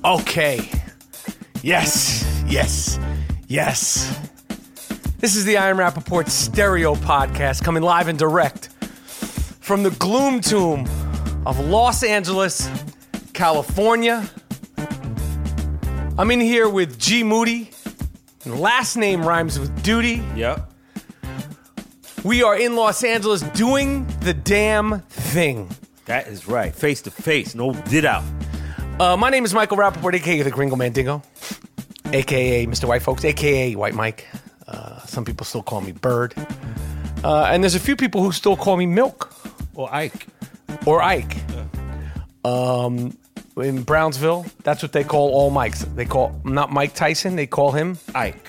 Okay. Yes. This is the Ian Rappaport Stereo Podcast, coming live and direct from the gloom tomb of Los Angeles, California. I'm in here with G. Moody. And last name rhymes with duty. Yep. We are in Los Angeles doing the damn thing. That is right. Face to face. No did out. My name is Michael Rappaport, a.k.a. the Gringo Mandingo, a.k.a. Mr. White Folks, a.k.a. White Mike. Some people still call me Bird. And there's a few people who still call me Milk. Or Ike. Yeah. In Brownsville, that's what they call all Mikes. They call not Mike Tyson, they call him Ike.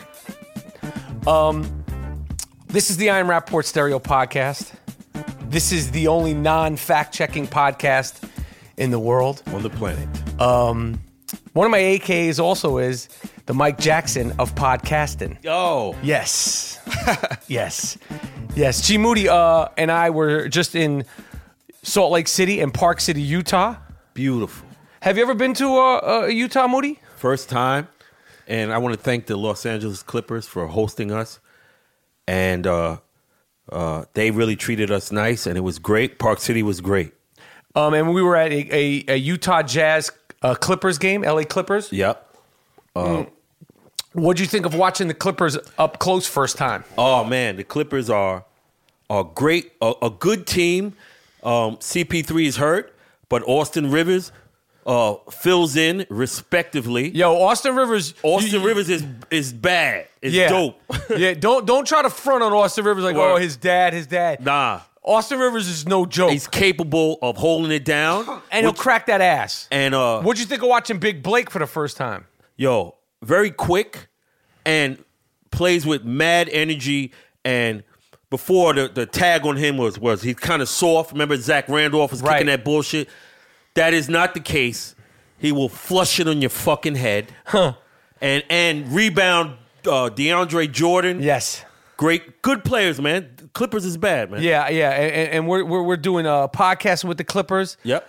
This is the Ian Rappaport Stereo Podcast. This is the only non-fact-checking podcast in the world. On the planet. One of my AKAs also is the Mike Jackson of podcasting. Oh. Yes. Yes. G. Moody and I were just in Salt Lake City and Park City, Utah. Beautiful. Have you ever been to Utah, Moody? First time. And I want to thank the Los Angeles Clippers for hosting us. And they really treated us nice, and it was great. Park City was great. And we were at a Utah Jazz Clippers game, LA Clippers. Yep. What'd you think of watching the Clippers up close first time? Oh, man, the Clippers are great, a good team. CP3 is hurt, but Austin Rivers fills in respectively. Yo, Austin Rivers is bad. It's dope. Yeah, don't try to front on Austin Rivers like, oh, his dad. Nah. Austin Rivers is no joke. He's capable of holding it down. And he'll crack that ass. And what'd you think of watching Big Blake for the first time? Yo, very quick and plays with mad energy. And before the tag on him was he's kind of soft. Remember Zach Randolph was kicking that bullshit? That is not the case. He will flush it on your fucking head. And rebound DeAndre Jordan. Yes. Great, good players, man. Clippers is bad, man. Yeah, and we're doing a podcast with the Clippers. Yep.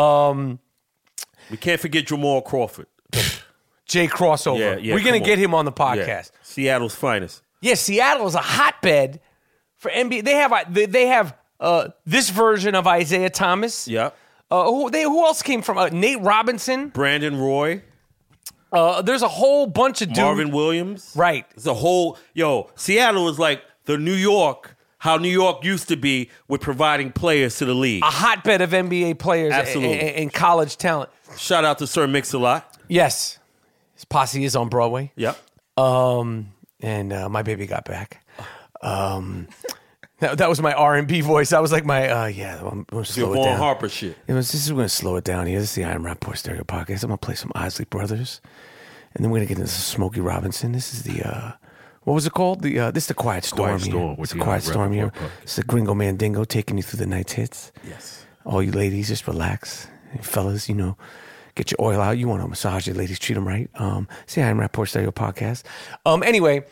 We can't forget Jamal Crawford. Jay Crossover. Yeah, we're gonna get him on the podcast. Yeah. Seattle's finest. Yeah, Seattle is a hotbed for NBA. They have this version of Isaiah Thomas. Yep. Who else came from? Nate Robinson, Brandon Roy. There's a whole bunch of dudes. Marvin Williams. Right. It's a whole Seattle is like the New York, how New York used to be with providing players to the league. A hotbed of NBA players. Absolutely. And college talent. Shout out to Sir Mix-a-Lot. Yes. His posse is on Broadway. Yep. And My Baby Got Back. That was my R&B voice. I was like I'm going to slow it down. Vaughn Harper shit. This is going to slow it down here. This is the Ian Rappaport Stereo Podcast. I'm going to play some Isley Brothers. And then we're going to get into Smokey Robinson. This is the, what was it called? This is the Quiet Storm. It's the Quiet Storm here. It's the Gringo Mandingo taking you through the night's hits. Yes. All you ladies, just relax. And fellas, get your oil out. You want to massage your ladies, treat them right. It's the Ian Rappaport Stereo Podcast. Anyway,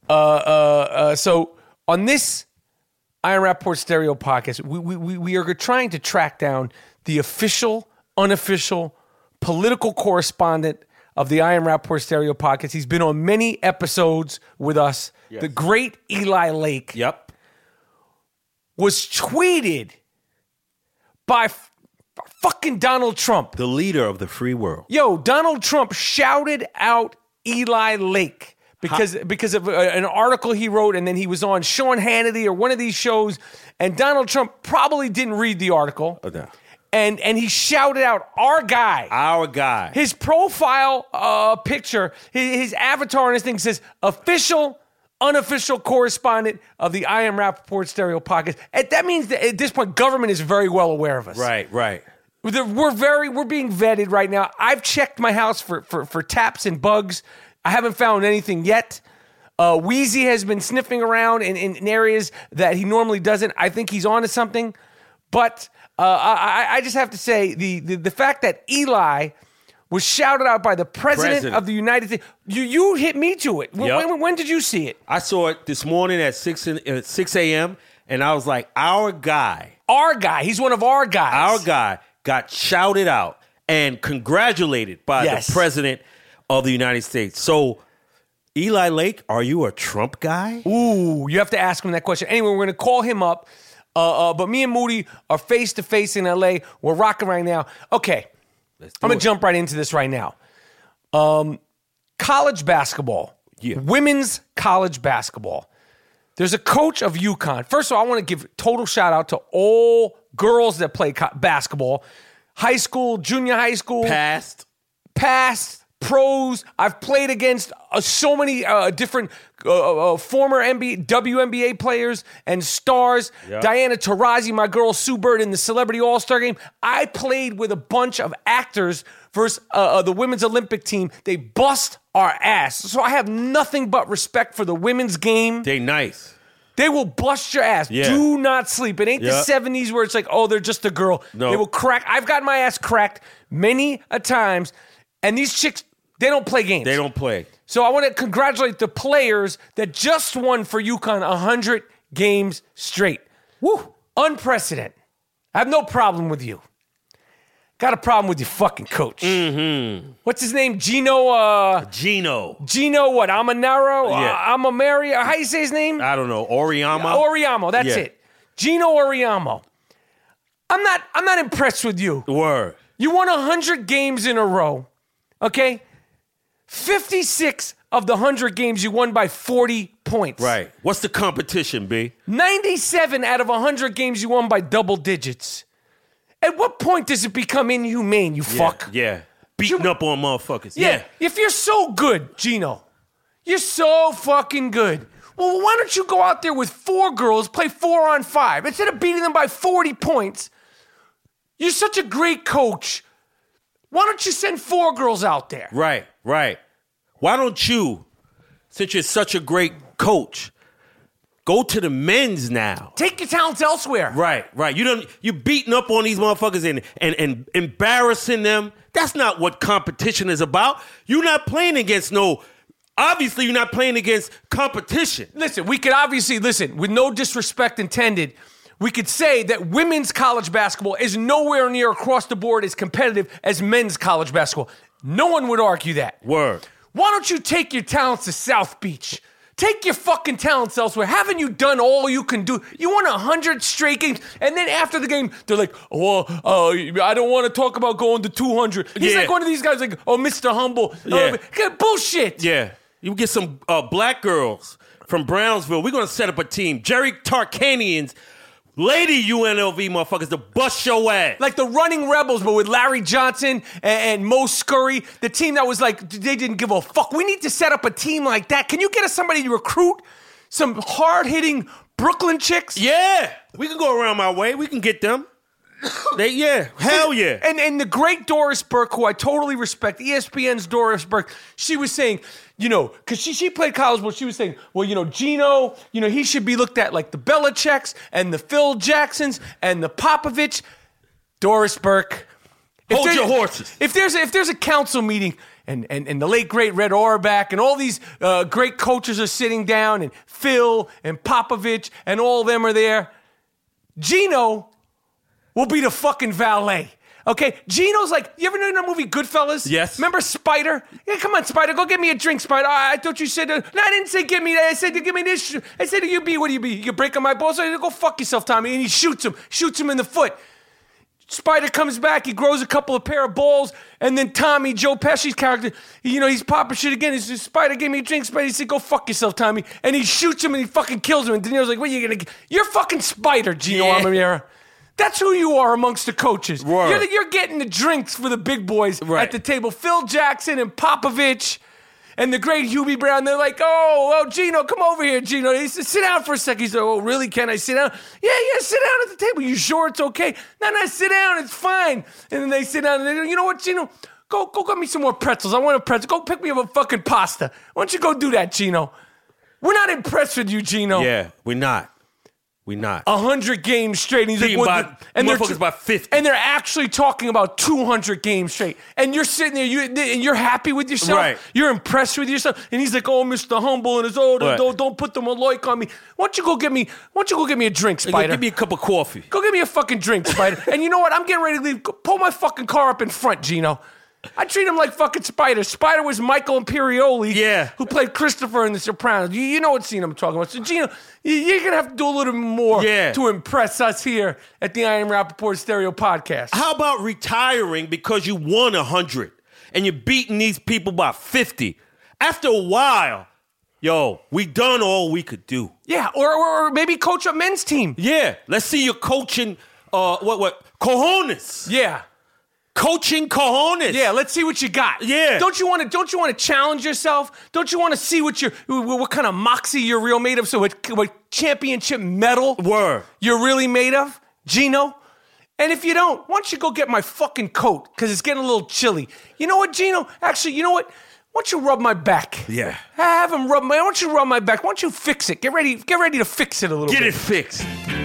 so on this Ian Rappaport Stereo Podcast, we are trying to track down the official, unofficial, political correspondent of the Ian Rappaport Stereo Podcast. He's been on many episodes with us. Yes. The great Eli Lake. Yep. Was tweeted by fucking Donald Trump. The leader of the free world. Yo, Donald Trump shouted out Eli Lake. Because of an article he wrote, and then he was on Sean Hannity or one of these shows, and Donald Trump probably didn't read the article. Oh, no. And he shouted out, our guy. His profile picture, his avatar and his thing says, official, unofficial correspondent of the Ian Rappaport Stereo Podcast. And that means that at this point, government is very well aware of us. Right. We're being vetted right now. I've checked my house for taps and bugs. I haven't found anything yet. Wheezy has been sniffing around in areas that he normally doesn't. I think he's onto something. But I just have to say, the fact that Eli was shouted out by the president of the United States. You hit me to it. Yep. When did you see it? I saw it this morning at 6 a.m., and I was like, our guy. He's one of our guys. Our guy got shouted out. and congratulated by Yes. the president of the United States. So, Eli Lake, are you a Trump guy? Ooh, you have to ask him that question. Anyway, we're going to call him up. But me and Moody are face-to-face in L.A. We're rocking right now. Okay, I'm going to jump right into this right now. College basketball. Yeah. Women's college basketball. There's a coach of UConn. First of all, I want to give total shout-out to all girls that play basketball. High school, junior high school. Past, pros. I've played against so many different former WNBA players and stars. Yep. Diana Taurasi, my girl Sue Bird in the Celebrity All-Star Game. I played with a bunch of actors versus the women's Olympic team. They bust our ass. So I have nothing but respect for the women's game. they nice. They will bust your ass. Yeah. Do not sleep. It ain't the 70s where it's like, oh, they're just a girl. No. They will crack. I've gotten my ass cracked many a times. And these chicks, they don't play games. They don't play. So I want to congratulate the players that just won for UConn 100 games straight. Woo. Unprecedented. I have no problem with you. Got a problem with your fucking coach. Mm-hmm. What's his name? Gino what? Amanaro? Yeah. Amamari? How you say his name? I don't know. Oriama? Oriamo, that's Yeah. it. Gino Oriamo. I'm not impressed with you. Word. You won 100 games in a row. Okay? 56 of the 100 games you won by 40 points. Right. What's the competition, B? 97 out of 100 games you won by double digits. At what point does it become inhumane, you fuck? Yeah. Beating up on motherfuckers. Yeah. If you're so good, Gino, you're so fucking good. Well, why don't you go out there with 4 girls, play 4-on-5, instead of beating them by 40 points? You're such a great coach. Why don't you send 4 girls out there? Right. Why don't you, since you're such a great coach, go to the men's now? Take your talents elsewhere. Right. You beating up on these motherfuckers and embarrassing them. That's not what competition is about. You're not playing against obviously you're not playing against competition. Listen, we could obviously, with no disrespect intended, we could say that women's college basketball is nowhere near across the board as competitive as men's college basketball. No one would argue that. Word. Why don't you take your talents to South Beach? Take your fucking talents elsewhere. Haven't you done all you can do? You won 100 straight games, and then after the game, they're like, I don't want to talk about going to 200. He's like one of these guys like, Mr. Humble. Yeah. Bullshit. Yeah. You get some black girls from Brownsville. We're going to set up a team. Jerry Tarkanian's Lady UNLV motherfuckers to bust your ass. Like the Running Rebels, but with Larry Johnson and Mo Scurry, the team that was like, they didn't give a fuck. We need to set up a team like that. Can you get us somebody to recruit some hard-hitting Brooklyn chicks? Yeah. We can go around my way. We can get them. Hell yeah. And the great Doris Burke, who I totally respect, ESPN's Doris Burke, she was saying, because she played college ball, she was saying, Gino, he should be looked at like the Belichicks and the Phil Jacksons and the Popovich. Doris Burke. Hold your horses. If there's a council meeting and the late great Red Auerbach and all these great coaches are sitting down and Phil and Popovich and all of them are there, Gino will be the fucking valet. Okay? Gino's like, you ever know that movie Goodfellas? Yes. Remember Spider? Yeah, come on, Spider. Go get me a drink, Spider. I thought you said... no, I didn't say give me that. I said to give me this. I said, what do you be? You breaking my balls? I said, go fuck yourself, Tommy. And he shoots him in the foot. Spider comes back. He grows a couple of pair of balls. And then Tommy, Joe Pesci's character, he's popping shit again. He says, Spider, give me a drink. Spider, he said, go fuck yourself, Tommy. And he shoots him and he fucking kills him. And De Niro's like, what are you going to... You're fucking Spider, Gino Ammariera. That's who you are amongst the coaches. You're getting the drinks for the big boys at the table. Phil Jackson and Popovich and the great Hubie Brown. They're like, Gino, come over here, Gino. He said, sit down for a second. He said, really? Can I sit down? Yeah, sit down at the table. You sure it's okay? No, sit down. It's fine. And then they sit down and they go, you know what, Gino? Go get me some more pretzels. I want a pretzel. Go pick me up a fucking pasta. Why don't you go do that, Gino? We're not impressed with you, Gino. Yeah, we're not. We not. 100 games straight. And he's Beating like, and motherfuckers by 50. And they're actually talking about 200 games straight. And you're sitting there, and you're happy with yourself. Right. You're impressed with yourself. And he's like, oh, Mr. Humble, and his don't put the Maloik on me. Why don't you go get me a drink, Spider? Give me a cup of coffee. Go get me a fucking drink, Spider. And you know what? I'm getting ready to leave. Go pull my fucking car up in front, Gino. I treat him like fucking Spider. Spider was Michael Imperioli, who played Christopher in The Sopranos. You know what scene I'm talking about. So, Gino, you're going to have to do a little bit more to impress us here at the I Am Rappaport Stereo Podcast. How about retiring because you won 100 and you're beating these people by 50? After a while, yo, we done all we could do. Yeah, or maybe coach a men's team. Yeah, let's see you coaching, cojones. Yeah. Coaching cojones. Yeah, let's see what you got. Yeah. Don't you want to challenge yourself? Don't you want to see what kind of moxie you're real made of? So what championship medal you're really made of, Gino? And if you don't, why don't you go get my fucking coat? Because it's getting a little chilly. You know what, Gino? Actually, you know what? Why don't you rub my back? Yeah. Have him rub my. Why don't you rub my back? Why don't you fix it? Get ready to fix it a little bit. Get it fixed.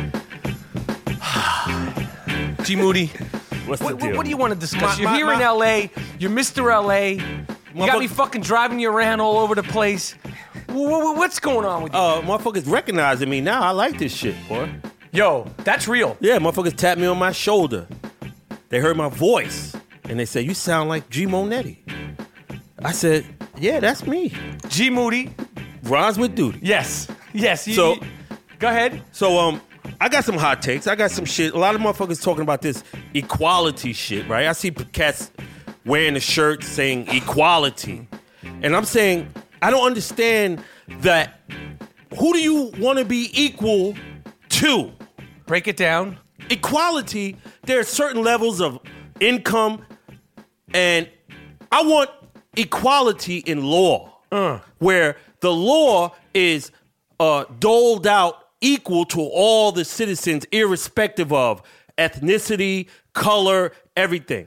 G Moody. What's the deal? What do you want to discuss? You're here in L.A. You're Mr. L.A. You got me fucking driving you around all over the place. What's going on with you? Motherfuckers recognizing me now. I like this shit, boy. Yo, that's real. Yeah, motherfuckers tapped me on my shoulder. They heard my voice, and they said, you sound like G Monetti. I said, yeah, that's me. G Moody. Rhymes with duty. Yes. So, go ahead. So, I got some hot takes. I got some shit. A lot of motherfuckers talking about this equality shit, right? I see cats wearing a shirt saying equality. And I'm saying, I don't understand that. Who do you want to be equal to? Break it down. Equality, there are certain levels of income, and I want equality in law, where the law is doled out equal to all the citizens, irrespective of ethnicity, color, everything.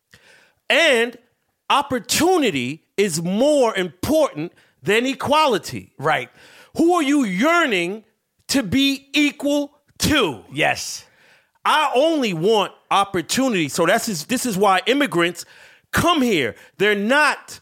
And opportunity is more important than equality. Right. Who are you yearning to be equal to? Yes. I only want opportunity. So this is why immigrants come here. They're not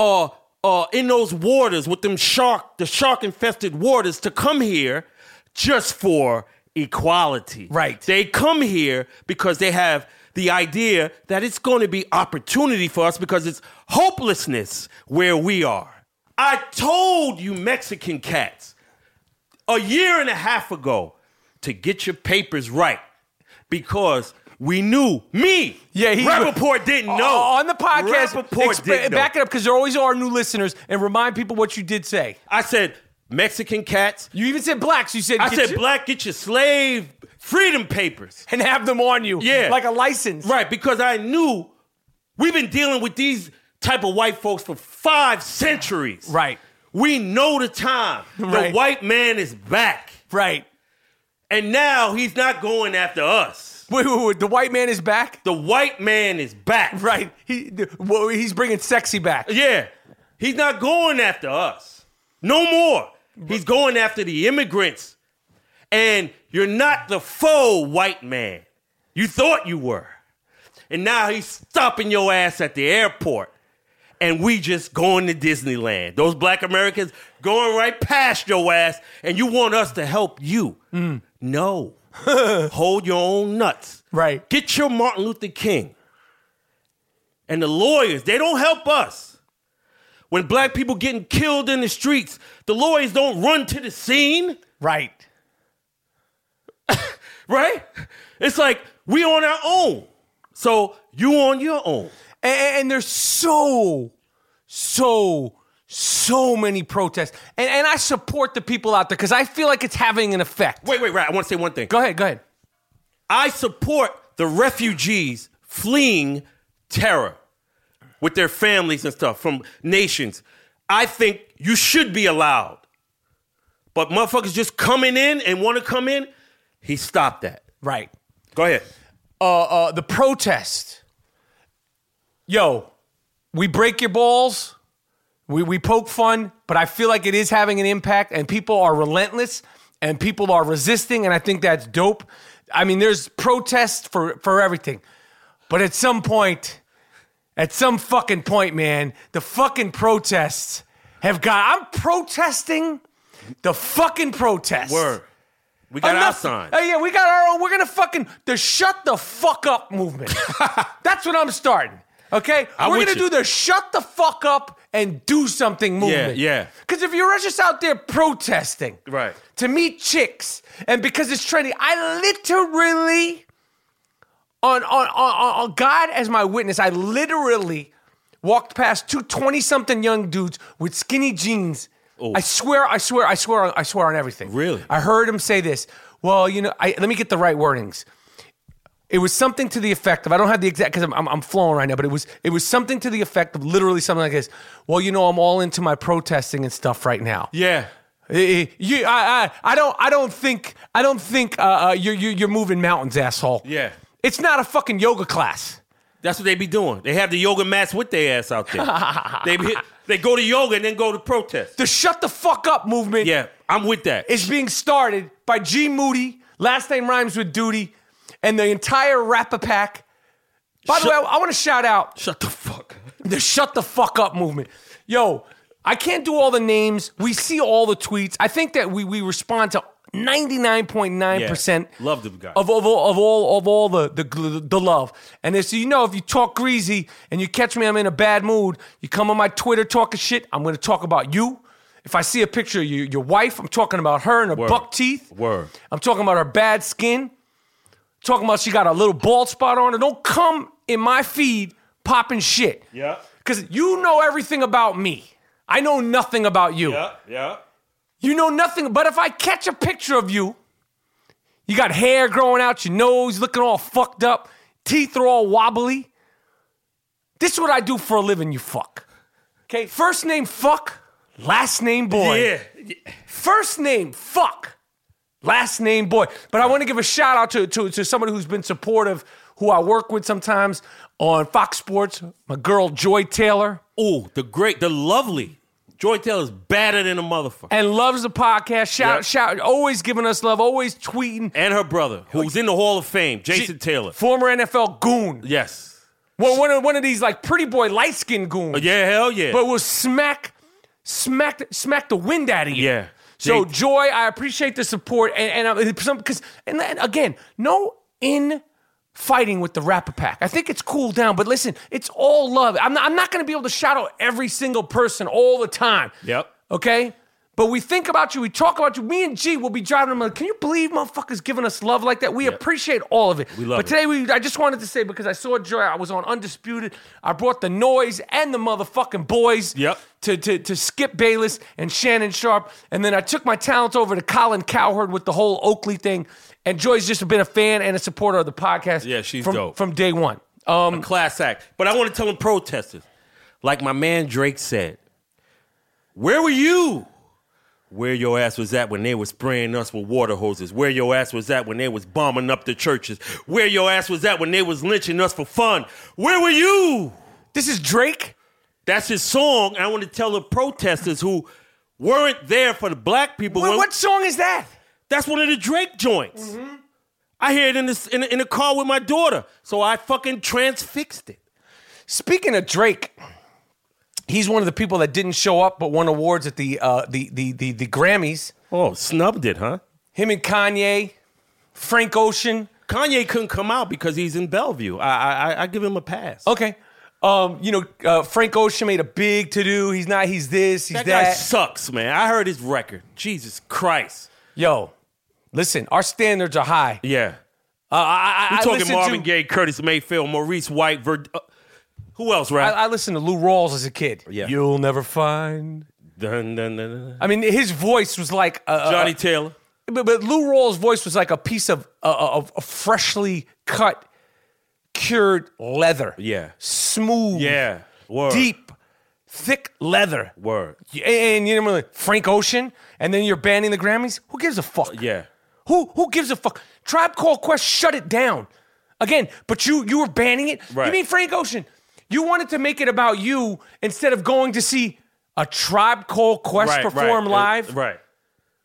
in those waters with the shark-infested waters to come here just for equality. Right. They come here because they have the idea that it's going to be opportunity for us because it's hopelessness where we are. I told you Mexican cats a year and a half ago to get your papers right because we knew me. Yeah, Rappaport didn't know. On the podcast, Rappaport didn't know. Back it up because there always are new listeners and remind people what you did say. I said Mexican cats. You even said blacks. You said black, get your slave freedom papers. And have them on you. Yeah. Like a license. Right, because I knew we've been dealing with these type of white folks for 5 centuries. Right. We know the time. Right. The white man is back. Right. And now he's not going after us. Wait. The white man is back? The white man is back. Right. He's bringing sexy back. Yeah. He's not going after us. No more. He's going after the immigrants. And you're not the faux white man. You thought you were. And now he's stopping your ass at the airport. And we just going to Disneyland. Those black Americans going right past your ass. And you want us to help you. No. Hold your own nuts. Right. Get your Martin Luther King. And the lawyers, they don't help us. When black people getting killed in the streets, the lawyers don't run to the scene. Right. Right? It's like we on our own. So you on your own. And there's so many protests. And I support the people out there because I feel like it's having an effect. Wait, right. I want to say one thing. Go ahead. I support the refugees fleeing terror with their families and stuff from nations. I think you should be allowed. But motherfuckers just coming in and want to come in, he stopped that. Right. Go ahead. The protest. Yo, we break your balls. We poke fun, but I feel like it is having an impact and people are relentless and people are resisting, and I think that's dope. I mean, there's protests for everything. But at some fucking point, man, the fucking protests have got... I'm protesting the fucking protests. Word. We got our sign. Oh, yeah, we got our own. We're going to fucking... The shut the fuck up movement. That's what I'm starting. Okay? We're going to do the shut the fuck up and do something movement. Yeah. Because if you're just out there protesting Right. to meet chicks, and because it's trendy, I literally... On God as my witness, I literally walked past two 20-something young dudes with skinny jeans. Oh. I swear on everything. Really? I heard him say this. Well, let me get the right wordings. It was something to the effect of, I don't have the exact, because I'm flowing right now, but it was something to the effect of literally something like this. Well, I'm all into my protesting and stuff right now. Yeah. I don't think you're moving mountains, asshole. Yeah. It's not a fucking yoga class. That's what they be doing. They have the yoga mats with their ass out there. They go to yoga and then go to protest. The shut the fuck up movement. Yeah, I'm with that. Is being started by G Moody, last name rhymes with Duty, and the entire Rapper Pack. By the way, I want to shout out. Shut the fuck up. The shut the fuck up movement. Yo, I can't do all the names. We see all the tweets. I think that we respond to 99.9% love the guy. of all the love. And if you talk greasy and you catch me, I'm in a bad mood, you come on my Twitter talking shit, I'm going to talk about you. If I see a picture of your wife, I'm talking about her and her buck teeth. Word. I'm talking about her bad skin. Talking about she got a little bald spot on her. Don't come in my feed popping shit. Yeah. Because you know everything about me. I know nothing about you. Yeah. You know nothing, but if I catch a picture of you, you got hair growing out your nose, looking all fucked up, teeth are all wobbly. This is what I do for a living, you fuck. Okay, first name fuck, last name boy. Yeah. First name fuck, last name boy. But I want to give a shout out to somebody who's been supportive, who I work with sometimes on Fox Sports, my girl Joy Taylor. Oh, the lovely. Joy Taylor's badder than a motherfucker. And loves the podcast. Shout, always giving us love, always tweeting. And her brother, who's in the Hall of Fame, Jason Taylor. Former NFL goon. Yes. Well, one of these like pretty boy light-skinned goons. Yeah, hell yeah. But will smack the wind out of you. Yeah. So Joy, I appreciate the support, and again, no fighting with the Rapper Pack. I think it's cooled down, but listen, it's all love. I'm not going to be able to shout out every single person all the time. Yep. Okay? But we think about you, we talk about you. Me and G will be driving them like, can you believe motherfuckers giving us love like that? We appreciate all of it. We love it. But today, I just wanted to say, because I saw Joy, I was on Undisputed. I brought the noise and the motherfucking boys to Skip Bayless and Shannon Sharp. And then I took my talents over to Colin Cowherd with the whole Oakley thing. And Joy's just been a fan and a supporter of the podcast. Yeah, she's dope. From day one. A class act. But I want to tell them protesters, like my man Drake said, where were you? Where your ass was at when they was spraying us with water hoses? Where your ass was at when they was bombing up the churches? Where your ass was at when they was lynching us for fun? Where were you? This is Drake? That's his song. I want to tell the protesters who weren't there for the black people. What song is that? That's one of the Drake joints. Mm-hmm. I hear it in the car with my daughter, so I fucking transfixed it. Speaking of Drake, he's one of the people that didn't show up but won awards at the Grammys. Oh, snubbed it, huh? Him and Kanye, Frank Ocean. Kanye couldn't come out because he's in Bellevue. I give him a pass. Okay. Frank Ocean made a big to-do. He's not, he's this, he's that. That guy sucks, man. I heard his record. Jesus Christ. Yo, listen, our standards are high. Yeah. We're talking Marvin Gaye, Curtis Mayfield, Maurice White, who else, right? I listened to Lou Rawls as a kid. Yeah. You'll never find. Dun, dun, dun, dun. I mean, his voice was like Johnny Taylor. But Lou Rawls' voice was like a piece of freshly cut, cured leather. Yeah. Smooth. Yeah. Word. Deep, thick leather. Word. And you know, Frank Ocean, and then you're banning the Grammys? Who gives a fuck? Yeah. Who gives a fuck? Tribe Called Quest shut it down. Again, but you were banning it? Right. You mean Frank Ocean? You wanted to make it about you instead of going to see a Tribe Called Quest perform live? Right.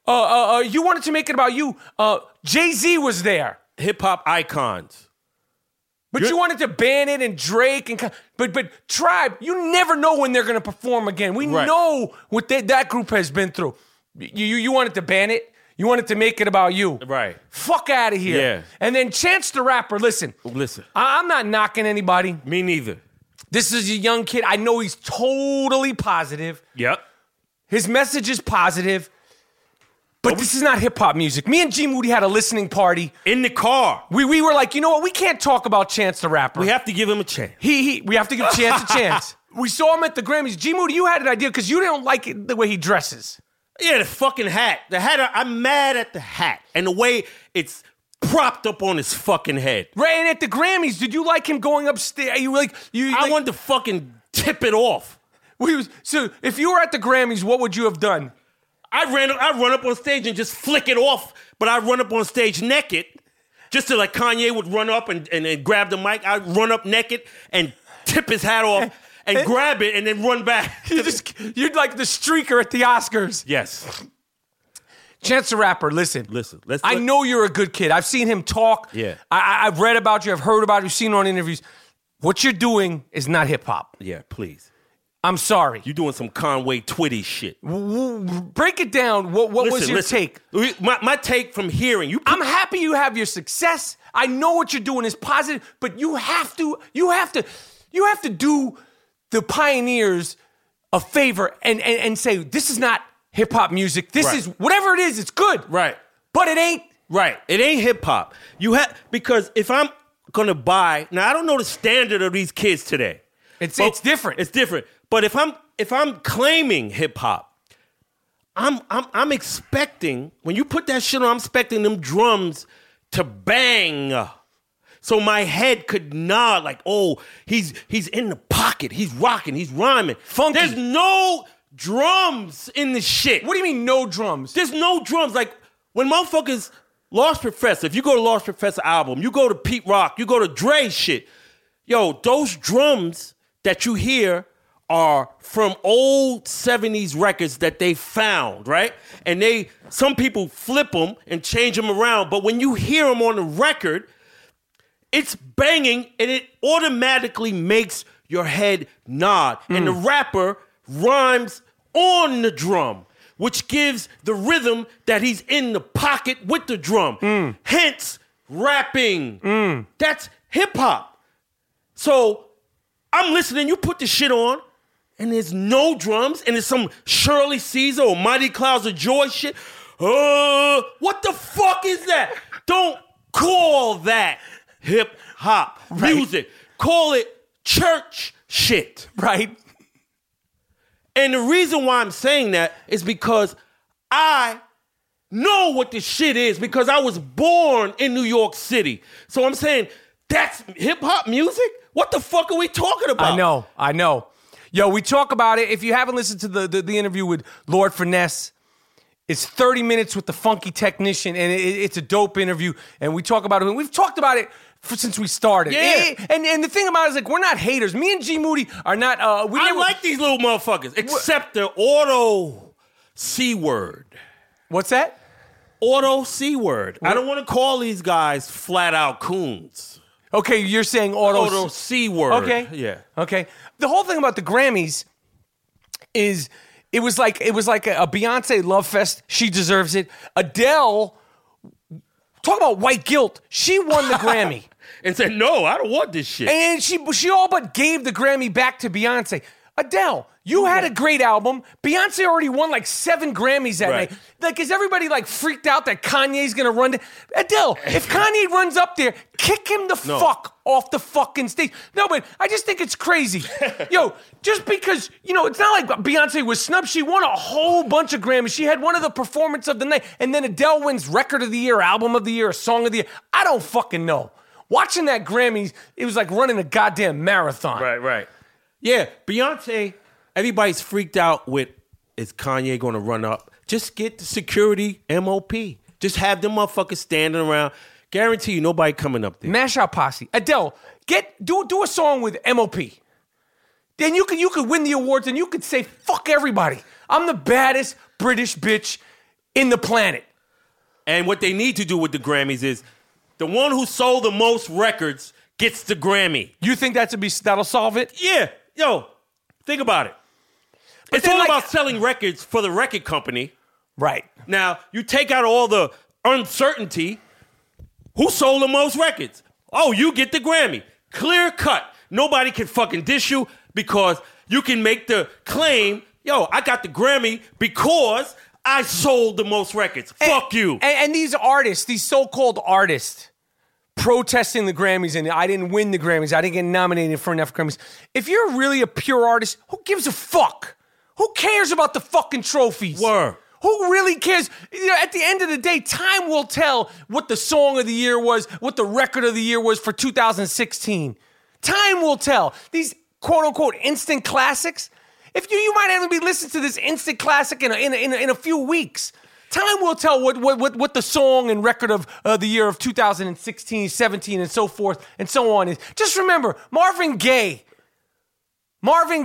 You wanted to make it about you. Jay-Z was there. Hip-hop icons. But you wanted to ban it and Drake and but Tribe, you never know when they're going to perform again. We know what that group has been through. You wanted to ban it. You wanted to make it about you. Right. Fuck out of here. Yeah. And then Chance the Rapper, listen. I'm not knocking anybody. Me neither. This is a young kid. I know he's totally positive. Yep. His message is positive. But this is not hip-hop music. Me and G Moody had a listening party. In the car. We were like, you know what? We can't talk about Chance the Rapper. We have to give him a chance. We have to give Chance a chance. We saw him at the Grammys. G Moody, you had an idea because you don't like it the way he dresses. Yeah, the fucking hat. The hat, I'm mad at the hat. And the way it's propped up on his fucking head. Right, and at the Grammys, did you like him going upstairs? I wanted to fucking tip it off. So if you were at the Grammys, what would you have done? I'd run up on stage and just flick it off, but I'd run up on stage naked, just to like Kanye would run up and grab the mic. I'd run up naked and tip his hat off and grab it and then run back. You'd like the streaker at the Oscars. Yes. Chance the Rapper, listen. I know you're a good kid. I've seen him talk. Yeah. I've read about you. I've heard about you. Seen on interviews. What you're doing is not hip hop. Yeah, please. I'm sorry. You're doing some Conway Twitty shit. Break it down. What was your take? My take from hearing. I'm happy you have your success. I know what you're doing is positive, but you have to do the pioneers a favor and say, this is not hip-hop music. This is, whatever it is, it's good. Right. But it ain't. Right. It ain't hip-hop. Because if I'm going to buy, now I don't know the standard of these kids today. It's different. It's different. But if I'm claiming hip hop, I'm expecting, when you put that shit on, I'm expecting them drums to bang. So my head could nod like, oh, he's in the pocket, he's rocking, he's rhyming. Funky. There's no drums in the shit. What do you mean no drums? There's no drums. Like when motherfuckers, Lost Professor, if you go to Lost Professor album, you go to Pete Rock, you go to Dre shit, yo, those drums that you hear are from old 70s records that they found, right? And some people flip them and change them around, but when you hear them on the record, it's banging and it automatically makes your head nod. And the rapper rhymes on the drum, which gives the rhythm that he's in the pocket with the drum. Hence, rapping. That's hip hop. So I'm listening, you put the shit on, and there's no drums, and it's some Shirley Caesar or Mighty Clouds of Joy shit. What the fuck is that? Don't call that hip-hop music. Call it church shit. Right. And the reason why I'm saying that is because I know what this shit is because I was born in New York City. So I'm saying, that's hip-hop music? What the fuck are we talking about? I know. Yo, we talk about it. If you haven't listened to the interview with Lord Finesse, it's 30 minutes with the funky technician, and it's a dope interview. And we talk about it. And we've talked about it since we started. Yeah. And the thing about it is, like, we're not haters. Me and G Moody are not. I like these little motherfuckers, except the auto C word. What's that? Auto C word. I don't want to call these guys flat out coons. Okay, you're saying auto C word. Okay. Yeah. Okay. The whole thing about the Grammys is it was like a Beyonce love fest. She deserves it. Adele, talk about white guilt. She won the Grammy. And said, no, I don't want this shit. And she all but gave the Grammy back to Beyonce. Adele, you had a great album. Beyonce already won like 7 Grammys that night. Like, is everybody like freaked out that Kanye's gonna run? Adele, if Kanye runs up there, kick him the fuck off the fucking stage. No, but I just think it's crazy. Yo, just because, it's not like Beyonce was snubbed. She won a whole bunch of Grammys. She had one of the performance of the night. And then Adele wins Record of the Year, Album of the Year, Song of the Year. I don't fucking know. Watching that Grammys, it was like running a goddamn marathon. Right. Yeah, Beyonce, everybody's freaked out with, is Kanye going to run up? Just get the security MOP. Just have them motherfuckers standing around. Guarantee you nobody coming up there. Mash out posse. Adele, do a song with MOP. Then you could win the awards and you could say, fuck everybody. I'm the baddest British bitch in the planet. And what they need to do with the Grammys is the one who sold the most records gets the Grammy. You think that'll solve it? Yeah. Yo, think about it. It's all about selling records for the record company. Right. Now, you take out all the uncertainty. Who sold the most records? Oh, you get the Grammy. Clear cut. Nobody can fucking dish you because you can make the claim, yo, I got the Grammy because I sold the most records. Fuck you. And these artists, these so-called artists, protesting the Grammys and I didn't win the Grammys, I didn't get nominated for enough Grammys. If you're really a pure artist, who gives a fuck? Who cares about the fucking trophies? Word. Who really cares? You know, at the end of the day, time will tell what the song of the year was, what the record of the year was for 2016. Time will tell. These quote-unquote instant classics, if you might even be listening to this instant classic in a few weeks. Time will tell what the song and record of the year of 2016, 17, and so forth and so on is. Just remember, Marvin Gaye won one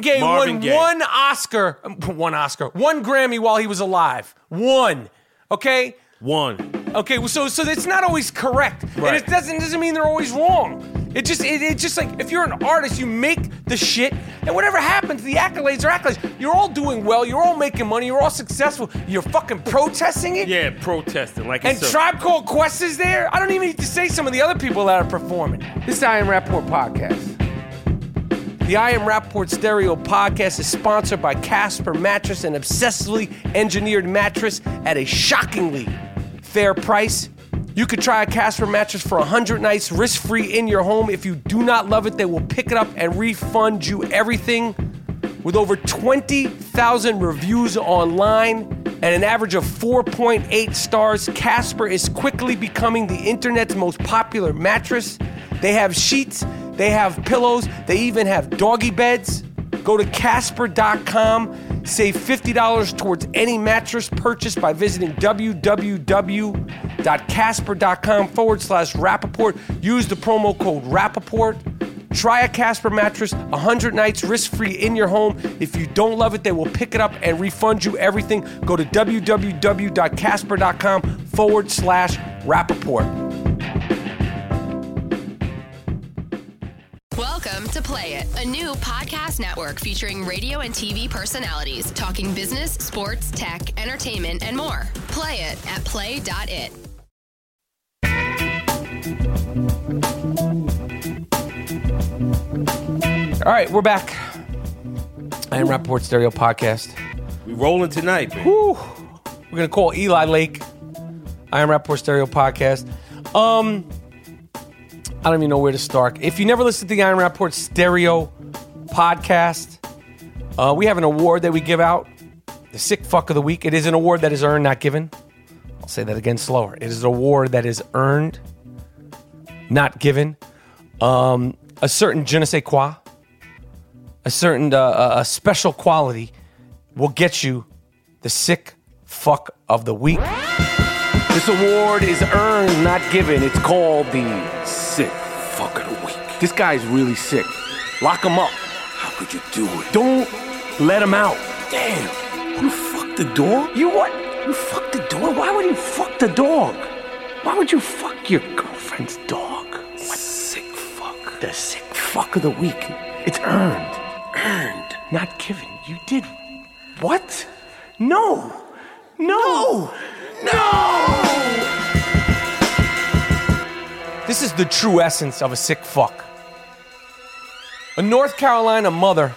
Grammy while he was alive. One. Okay? One. Okay, so it's not always correct. Right. And it doesn't mean they're always wrong. It's just like, if you're an artist, you make the shit, and whatever happens, the accolades are accolades. You're all doing well, you're all making money, you're all successful. You're fucking protesting it? Yeah, protesting. And Tribe Called Quest is there? I don't even need to say some of the other people that are performing. This is the I Am Rapport podcast. The I Am Rapport Stereo podcast is sponsored by Casper Mattress, an obsessively engineered mattress at a shockingly fair price. You could try a Casper mattress for 100 nights risk-free in your home. If you do not love it, they will pick it up and refund you everything. With over 20,000 reviews online and an average of 4.8 stars, Casper is quickly becoming the internet's most popular mattress. They have sheets, they have pillows, they even have doggy beds. Go to Casper.com, save $50 towards any mattress purchased by visiting www.casper.com/Rappaport. Use the promo code Rappaport. Try a Casper mattress, 100 nights risk-free in your home. If you don't love it, they will pick it up and refund you everything. Go to www.casper.com/Rappaport. Welcome to Play It, a new podcast network featuring radio and TV personalities talking business, sports, tech, entertainment, and more. Play it at play.it. All right, we're back. I Am Rapport Stereo podcast. We rolling tonight, man. Whew. We're going to call Eli Lake. I Am Rapport Stereo podcast. I don't even know where to start. If you never listened to the I Am Rapport Stereo podcast, we have an award that we give out, the Sick Fuck of the Week. It is an award that is earned, not given. I'll say that again slower. It is an award that is earned, not given. A certain je ne sais quoi, a certain a special quality will get you the Sick Fuck of the Week. This award is earned, not given. It's called the Sick Fuck of the Week. This guy's really sick. Lock him up. How could you do it? Don't let him out. Damn. You fucked the dog? You what? You fucked the dog? Why would you fuck the dog? Why would you fuck your girlfriend's dog? What? Sick fuck. The Sick Fuck of the Week. It's earned. Earned. Not given. You did what? No. No. No! This is the true essence of a sick fuck. A North Carolina mother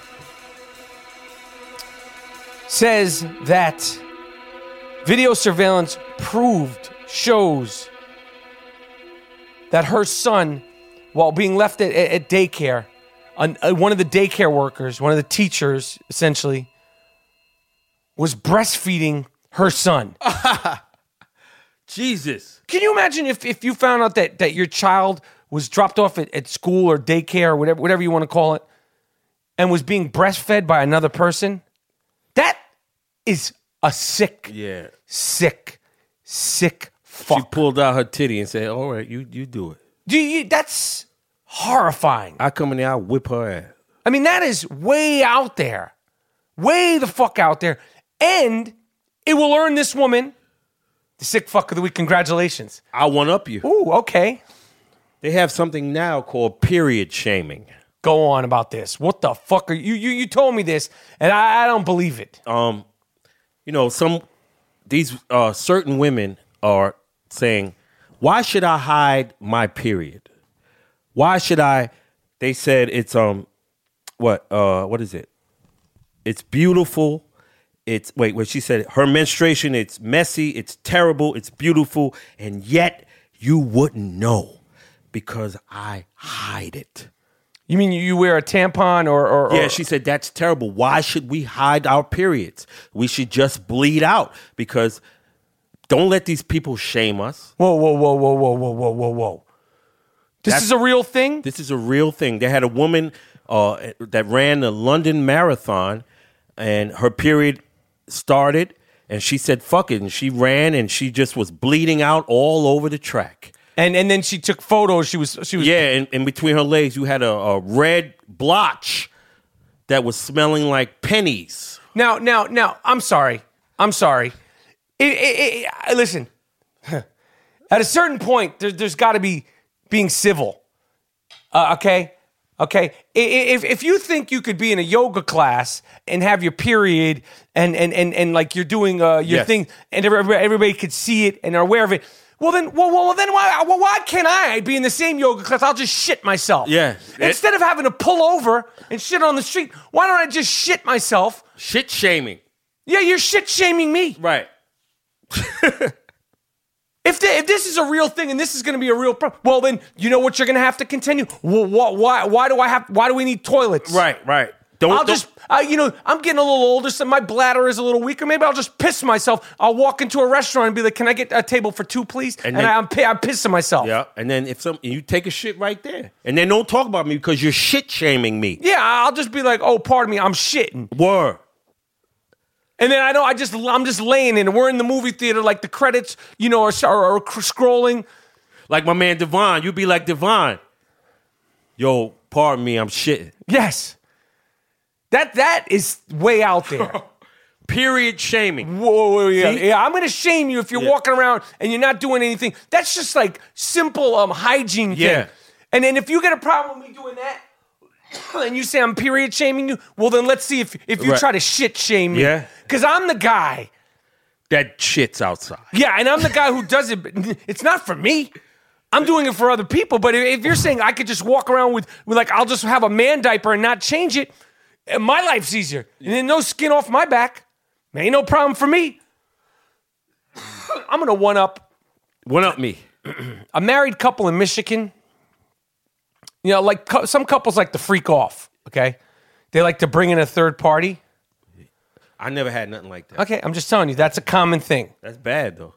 says that video surveillance shows that her son, while being left at daycare, one of the daycare workers, one of the teachers, essentially, was breastfeeding her son. Jesus. Can you imagine if you found out that your child was dropped off at school or daycare or whatever you want to call it and was being breastfed by another person? That is a sick fuck. She pulled out her titty and said, all right, you do it. That's horrifying. I come in there, I whip her ass. I mean, that is way out there. Way the fuck out there. And it will earn this woman The sick fuck of the week. Congratulations. I'll one-up you. Ooh, okay. They have something now called period shaming. Go on about this. What the fuck are you? You told me this, and I don't believe it. These certain women are saying, why should I hide my period? Why should I? They said it's what is it? It's beautiful. It's what she said. Her menstruation. It's messy. It's terrible. It's beautiful, and yet you wouldn't know because I hide it. You mean you wear a tampon or? Yeah, she said that's terrible. Why should we hide our periods? We should just bleed out because don't let these people shame us. Whoa. This is a real thing? This is a real thing. They had a woman that ran the London Marathon and her period started and she said, fuck it. And she ran and she just was bleeding out all over the track. And then she took photos. She was yeah. And between her legs, you had a red blotch that was smelling like pennies. Now. I'm sorry. Listen. At a certain point, there's got to be being civil. Okay. If you think you could be in a yoga class and have your period and like you're doing your thing and everybody could see it and are aware of it. Well then why can't I be in the same yoga class? I'll just shit myself. Yeah. Instead of having to pull over and shit on the street, why don't I just shit myself? Shit shaming. Yeah, you're shit shaming me. Right. If this is a real thing and this is going to be a real problem, well then you know what you're going to have to continue. Well, why do we need toilets? Right. I'm getting a little older, so my bladder is a little weaker. Maybe I'll just piss myself. I'll walk into a restaurant and be like, "Can I get a table for 2, please?" And I'm pissing myself. Yeah, and then you take a shit right there, and then don't talk about me because you're shit shaming me. Yeah, I'll just be like, "Oh, pardon me, I'm shitting." Word. And then I'm just laying in. We're in the movie theater, like the credits, are scrolling. Like my man Devon, you be like Devon. Yo, pardon me, I'm shitting. Yes. That is way out there. Period shaming. Whoa, yeah. I'm going to shame you if you're walking around and you're not doing anything. That's just like simple hygiene thing. And then if you get a problem with me doing that, and you say I'm period shaming you, well then let's see if you try to shit shame me. Yeah. Because I'm the guy that shits outside. Yeah, and I'm the guy who does it. But it's not for me. I'm doing it for other people. But if you're saying I could just walk around with like I'll just have a man diaper and not change it, my life's easier. And then no skin off my back. Ain't no problem for me. I'm going to one up me. A married couple in Michigan. Like some couples like to freak off, okay? They like to bring in a third party. I never had nothing like that. Okay, I'm just telling you, that's a common thing. That's bad, though.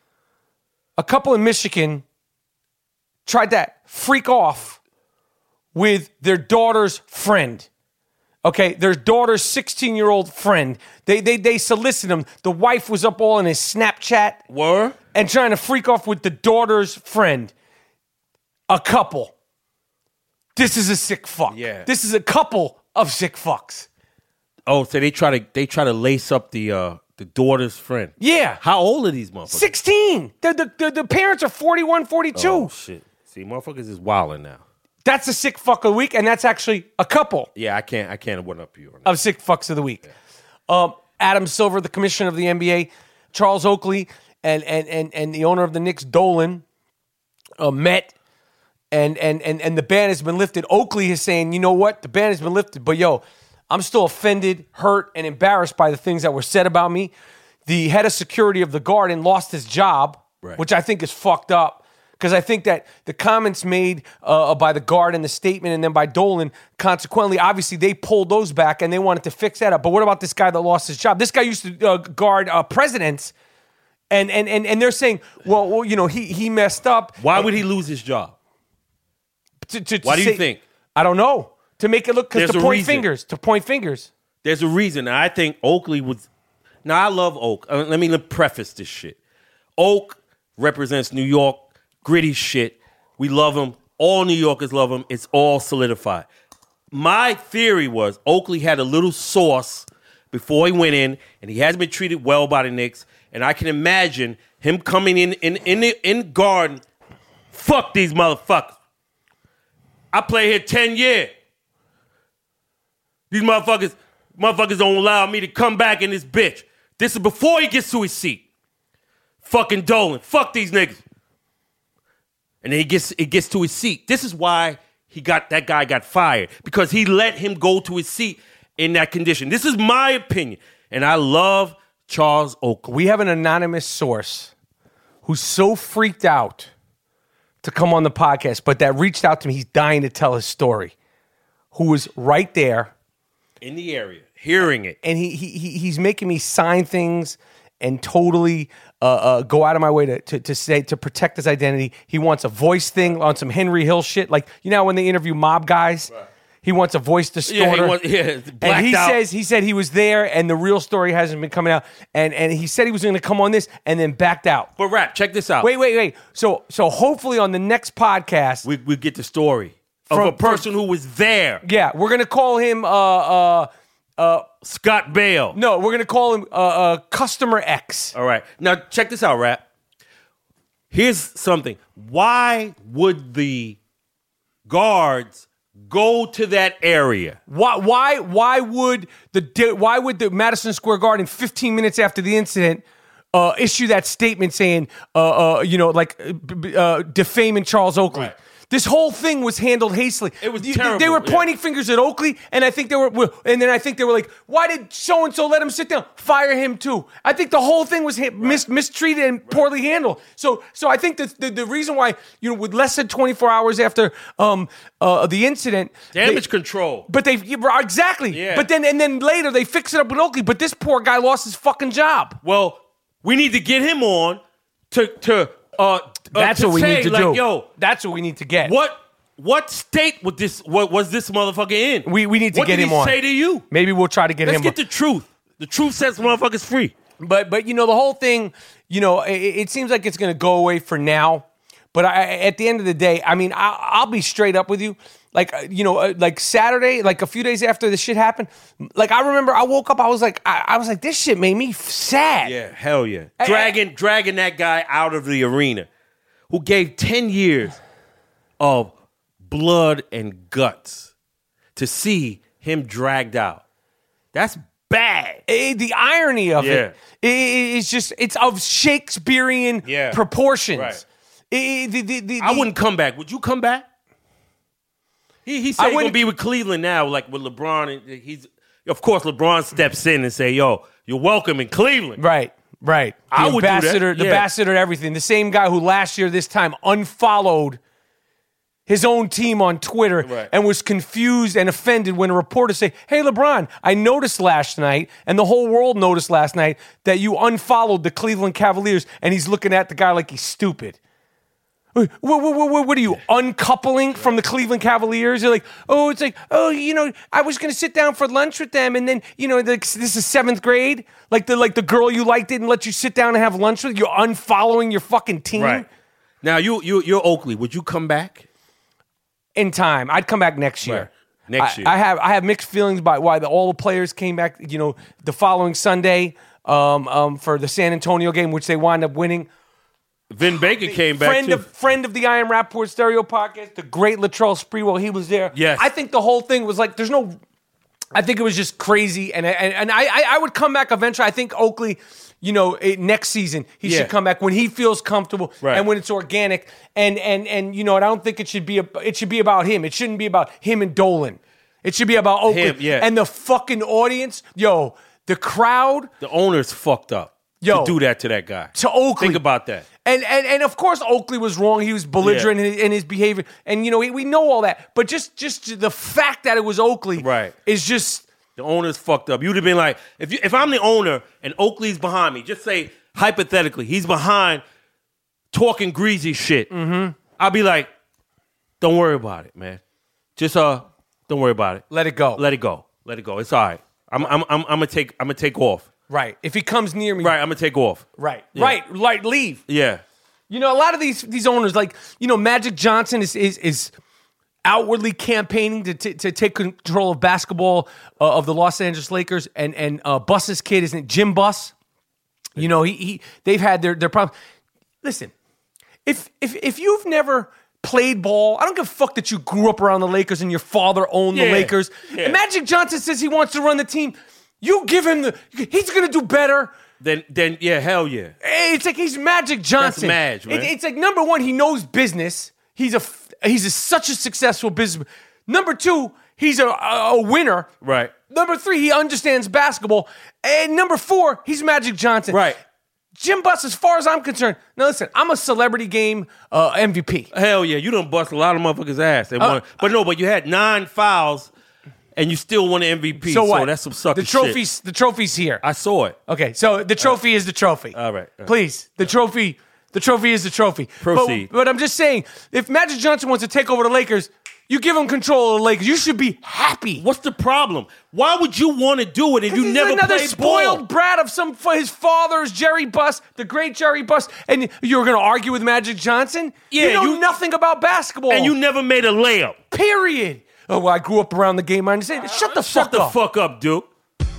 A couple in Michigan tried to freak off with their daughter's friend. Okay, their daughter's 16-year-old friend. They solicited him. The wife was up all in his Snapchat. Were? And trying to freak off with the daughter's friend. A couple. This is a sick fuck. Yeah. This is a couple of sick fucks. Oh, so they try to lace up the daughter's friend. Yeah. How old are these motherfuckers? 16. The parents are 41, 42. Oh, shit. See, motherfuckers is wilding now. That's a sick fuck of the week, and that's actually a couple. Yeah, I can't one up you. Of sick fucks of the week. Yeah. Adam Silver, the commissioner of the NBA, Charles Oakley, and the owner of the Knicks, Dolan, met. And the ban has been lifted. Oakley is saying, you know what? The ban has been lifted. But, I'm still offended, hurt, and embarrassed by the things that were said about me. The head of security of the Garden lost his job, which I think is fucked up. Because I think that the comments made by the Garden, the statement, and then by Dolan, consequently, obviously, they pulled those back and they wanted to fix that up. But what about this guy that lost his job? This guy used to guard presidents. And they're saying, well, he messed up. Why would he lose his job? Why do you think? I don't know. To make it look, to point fingers. There's a reason. I think Oakley was. Now, I love Oak. Let me preface this shit. Oak represents New York, gritty shit. We love him. All New Yorkers love him. It's all solidified. My theory was Oakley had a little sauce before he went in, and he hasn't been treated well by the Knicks. And I can imagine him coming in Garden. Fuck these motherfuckers. I play here 10 years. These motherfuckers don't allow me to come back in this bitch. This is before he gets to his seat. Fucking Dolan. Fuck these niggas. And then it gets to his seat. This is why that guy got fired. Because he let him go to his seat in that condition. This is my opinion. And I love Charles Oakley. We have an anonymous source who's so freaked out to come on the podcast, but that reached out to me. He's dying to tell his story. Who was right there. In the area. Hearing it. And he's making me sign things and totally go out of my way to protect his identity. He wants a voice thing on some Henry Hill shit. Like, you know when they interview mob guys? Right. He wants a voice distorter. And he said he was there and the real story hasn't been coming out. And he said he was going to come on this and then backed out. But Rap, check this out. Wait. So hopefully on the next podcast we get the story of a person who was there. Yeah, we're going to call him Scott Bale. No, we're going to call him Customer X. All right. Now, check this out, Rap. Here's something. Why would the guards go to that area? Why would the Madison Square Garden 15 minutes after the incident issue that statement saying, defaming Charles Oakley? Right. This whole thing was handled hastily. It was terrible. They were pointing fingers at Oakley, and I think they were like, "Why did so and so let him sit down? Fire him too." I think the whole thing was mistreated and poorly handled. So I think the reason why, with less than 24 hours after the incident, damage control. But exactly. Yeah. But then later they fix it up with Oakley. But this poor guy lost his fucking job. Well, we need to get him on to. That's what we need to do. Yo, that's what we need to get. What state was this motherfucker in? We need to get him on. What did he say to you? Maybe we'll try to get him on. Let's get the truth. The truth sets motherfuckers free. But the whole thing, it seems like it's going to go away for now. But at the end of the day, I mean, I'll be straight up with you. Like Saturday, like a few days after this shit happened, like I remember I woke up, I was like, this shit made me sad. Yeah, hell yeah. Dragging that guy out of the arena who gave 10 years of blood and guts to see him dragged out. That's bad. The irony of it is just, it's of Shakespearean proportions. Right. I wouldn't come back. Would you come back? He said he's going to be with Cleveland now, like with LeBron. Of course, LeBron steps in and say, yo, you're welcome in Cleveland. Right. I would do that. The ambassador to everything. The same guy who last year, this time, unfollowed his own team on Twitter and was confused and offended when a reporter said, hey, LeBron, I noticed last night, and the whole world noticed last night, that you unfollowed the Cleveland Cavaliers, and he's looking at the guy like he's stupid. What are you, uncoupling from the Cleveland Cavaliers? You're like, I was going to sit down for lunch with them, and then, this is 7th grade? Like the girl you liked didn't let you sit down and have lunch with? You're unfollowing your fucking team? Right. Now, you're Oakley. Would you come back? In time. I'd come back next year. Right. Next year. I have mixed feelings about why all the players came back, the following Sunday for the San Antonio game, which they wound up winning. Vin Baker came back, too. Friend of the I Am Rapport Stereo podcast, the great Latrell Sprewell, he was there. Yes. I think the whole thing was like, I think it was just crazy, and I would come back eventually. I think Oakley, next season, he should come back when he feels comfortable and when it's organic, and I don't think it should be about him. It shouldn't be about him and Dolan. It should be about Oakley. And the fucking audience, the crowd. The owner's fucked up to do that to that guy. To Oakley. Think about that. And of course Oakley was wrong. He was belligerent in his behavior, and we know all that. But just the fact that it was Oakley, is just the owner's fucked up. You'd have been like, if I'm the owner and Oakley's behind me, just say hypothetically he's behind talking greasy shit. Mm-hmm. I'll be like, don't worry about it, man. Just don't worry about it. Let it go. It's all right. I'm gonna take off. Right. If he comes near me. Right, I'm going to take off. Right. Yeah. Right. Like, leave. Yeah. A lot of these owners, like, Magic Johnson is outwardly campaigning to take control of basketball of the Los Angeles Lakers, and Buss's kid, isn't it Jim Buss? nothing. You know, they've had their problems. Listen, if you've never played ball, I don't give a fuck that you grew up around the Lakers and your father owned the Lakers. Yeah. And Magic Johnson says he wants to run the team. You give him he's going to do better. Then yeah, hell yeah. It's like he's Magic Johnson. That's Madge, man. It's like, number one, he knows business. He's such a successful businessman. Number two, he's a winner. Right. Number three, he understands basketball. And number four, he's Magic Johnson. Right. Jim Buss, as far as I'm concerned, now listen, I'm a celebrity game MVP. Hell yeah, you done bust a lot of motherfuckers' ass. But you had 9 fouls. And you still won an MVP, so what? That's some sucker shit. The trophy's here. I saw it. Okay, so the trophy is the trophy. All right. Please, the trophy is the trophy. Proceed. But I'm just saying, if Magic Johnson wants to take over the Lakers, you give him control of the Lakers. You should be happy. What's the problem? Why would you want to do it if you never played ball? Another spoiled brat of his father's Jerry Buss, the great Jerry Buss, and you're going to argue with Magic Johnson? Yeah, you know nothing about basketball. And you never made a layup. Period. Oh, well, I grew up around the game. I understand. Shut the fuck up, Duke.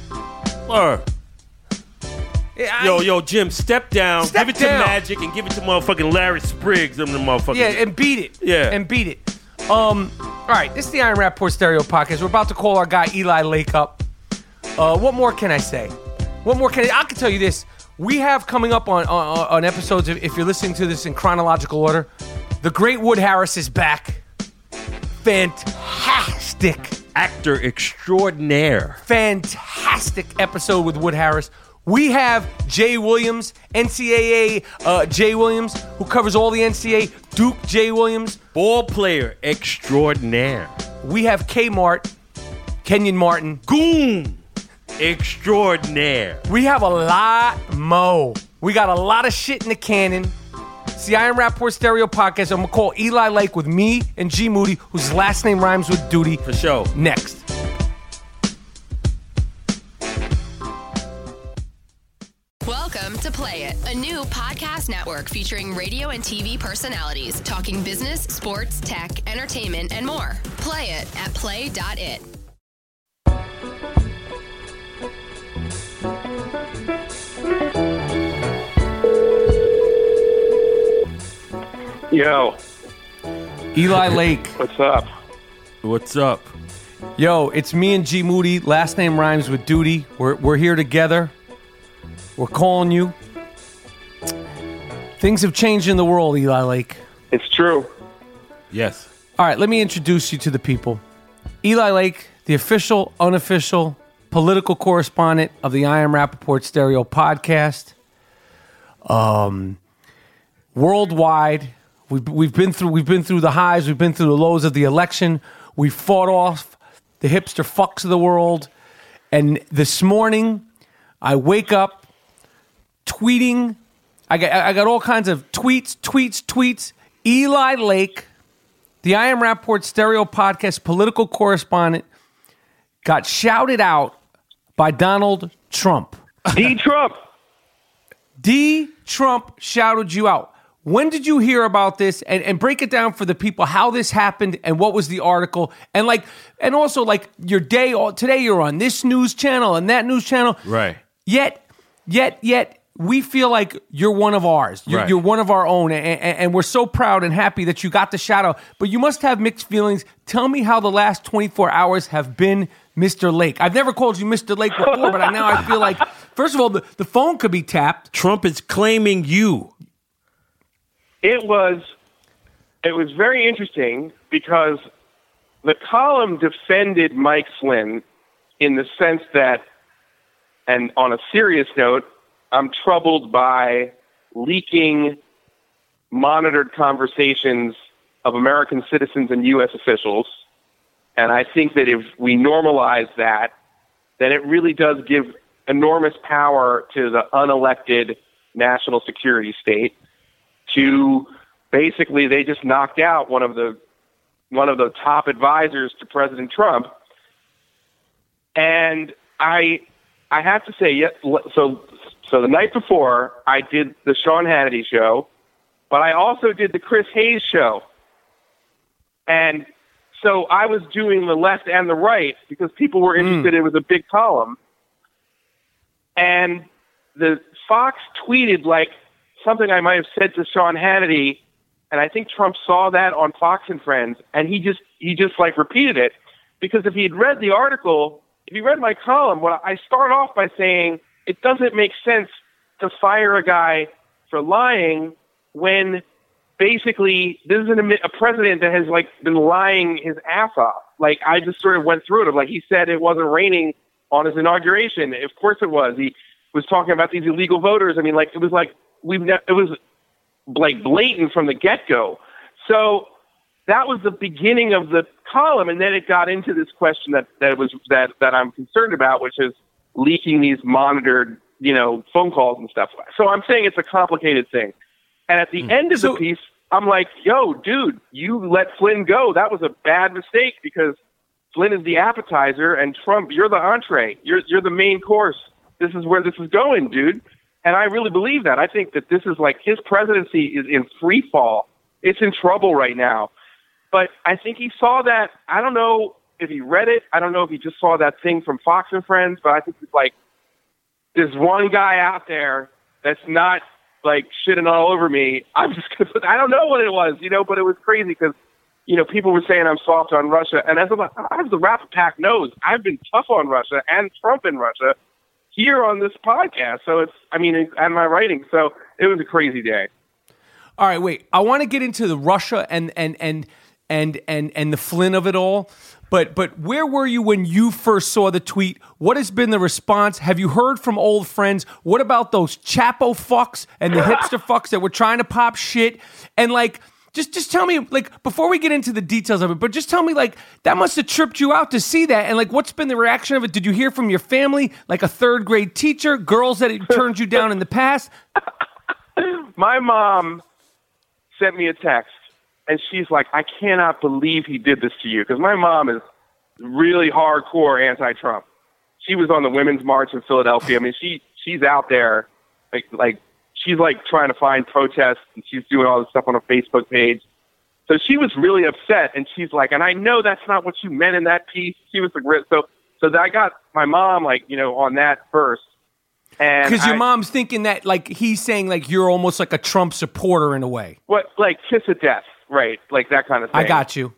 Yo, Jim, step down. Give it to Magic and give it to motherfucking Larry Spriggs. Them the motherfuckers. Yeah, and beat it. Yeah. And beat it. All right, this is the Iron Rapport Stereo Podcast. We're about to call our guy Eli Lake up. What more can I say? I can tell you this. We have coming up on episodes, if you're listening to this in chronological order, the great Wood Harris is back. Fantastic. Actor extraordinaire. Fantastic episode with Wood Harris. We have Jay Williams, NCAA Jay Williams, who covers all the NCAA. Duke Jay Williams. Ball player extraordinaire. We have Kmart, Kenyon Martin. Goon extraordinaire. We have a lot more. We got a lot of shit in the cannon. It's the Iron Rapport Stereo Podcast. I'm going to call Eli Lake with me and G Moody, whose last name rhymes with Duty. For sure. Next. Welcome to Play It, a new podcast network featuring radio and TV personalities talking business, sports, tech, entertainment, and more. Play it at play.it. Yo. Eli Lake. What's up? What's up? Yo, it's me and G Moody. Last name rhymes with Duty. We're here together. We're calling you. Things have changed in the world, Eli Lake. It's true. Yes. All right, let me introduce you to the people. Eli Lake, the official, unofficial, political correspondent of the I Am Rappaport Stereo Podcast. Worldwide, we've been through the highs, we've been through the lows of the election. We fought off the hipster fucks of the world, and this morning I wake up tweeting. I got all kinds of tweets. Eli Lake, the I Am Rappaport Stereo Podcast political correspondent, got shouted out by Donald Trump. D. Trump shouted you out. When did you hear about this? And break it down for the people how this happened and what was the article and also your day today you're on this news channel and that news channel. Right. Yet we feel like you're one of ours. You're one of our own, and we're so proud and happy that you got the shout out. But you must have mixed feelings. Tell me how the last 24 hours have been, Mr. Lake. I've never called you Mr. Lake before, but now I feel like, first of all, the phone could be tapped. Trump is claiming you. It was very interesting because the column defended Mike Flynn in the sense that, and on a serious note, I'm troubled by leaking monitored conversations of American citizens and U.S. officials. And I think that if we normalize that, then it really does give enormous power to the unelected national security state to basically, they just knocked out one of the top advisors to President Trump. And I have to say, so the night before, I did the Sean Hannity show, but I also did the Chris Hayes show. And so I was doing the left and the right because people were interested. It was a big column. And the Fox tweeted like something I might have said to Sean Hannity, and I think Trump saw that on Fox and Friends, and he just like repeated it, because if he had read the article, if he read my column, what I start off by saying it doesn't make sense to fire a guy for lying when basically this is a president that has like been lying his ass off. Like I just sort of went through it. Like he said it wasn't raining on his inauguration. Of course it was. He was talking about these illegal voters. I mean, like it was like it was like blatant from the get-go. So that was the beginning of the column, and then it got into this question that I'm concerned about, which is leaking these monitored, phone calls and stuff. So I'm saying it's a complicated thing. And at the end of the piece, I'm like, yo, dude, you let Flynn go. That was a bad mistake, because Flynn is the appetizer and Trump, you're the entree. You're the main course. This is where this is going, dude. And I really believe that. I think that this is like his presidency is in free fall. It's in trouble right now. But I think he saw that. I don't know if he read it. I don't know if he just saw that thing from Fox and Friends, but I think it's like there's one guy out there that's not like shitting all over me. I'm just going to put, I don't know what it was, but it was crazy because, people were saying I'm soft on Russia. And as the Rap Pack knows, I've been tough on Russia and Trump in Russia here on this podcast. So and my writing. So it was a crazy day. All right, wait. I want to get into the Russia and the Flynn of it all. But where were you when you first saw the tweet? What has been the response? Have you heard from old friends? What about those Chapo fucks and the hipster fucks that were trying to pop shit? And like, just tell me, like, before we get into the details of it, but just tell me, like, that must have tripped you out to see that. And like, what's been the reaction of it? Did you hear from your family, like a third grade teacher, girls that had turned you down in the past? My mom sent me a text. And she's like, I cannot believe he did this to you. Because my mom is really hardcore anti-Trump. She was on the Women's March in Philadelphia. I mean, she's out there, like she's like trying to find protests, and she's doing all this stuff on her Facebook page. So she was really upset, and she's like, and I know that's not what you meant in that piece. She was like, so I got my mom on that first. Because your mom's thinking that like he's saying like you're almost like a Trump supporter in a way. What, like kiss of death. Right, like that kind of thing. I got you.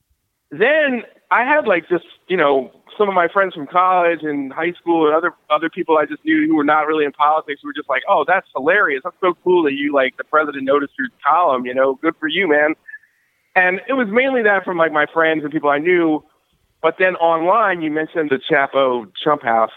Then I had like just, some of my friends from college and high school and other people I just knew who were not really in politics who were just like, oh, that's hilarious. That's so cool that you, like, the president noticed your column, good for you, man. And it was mainly that from like my friends and people I knew. But then online, you mentioned the Chapo Trump House.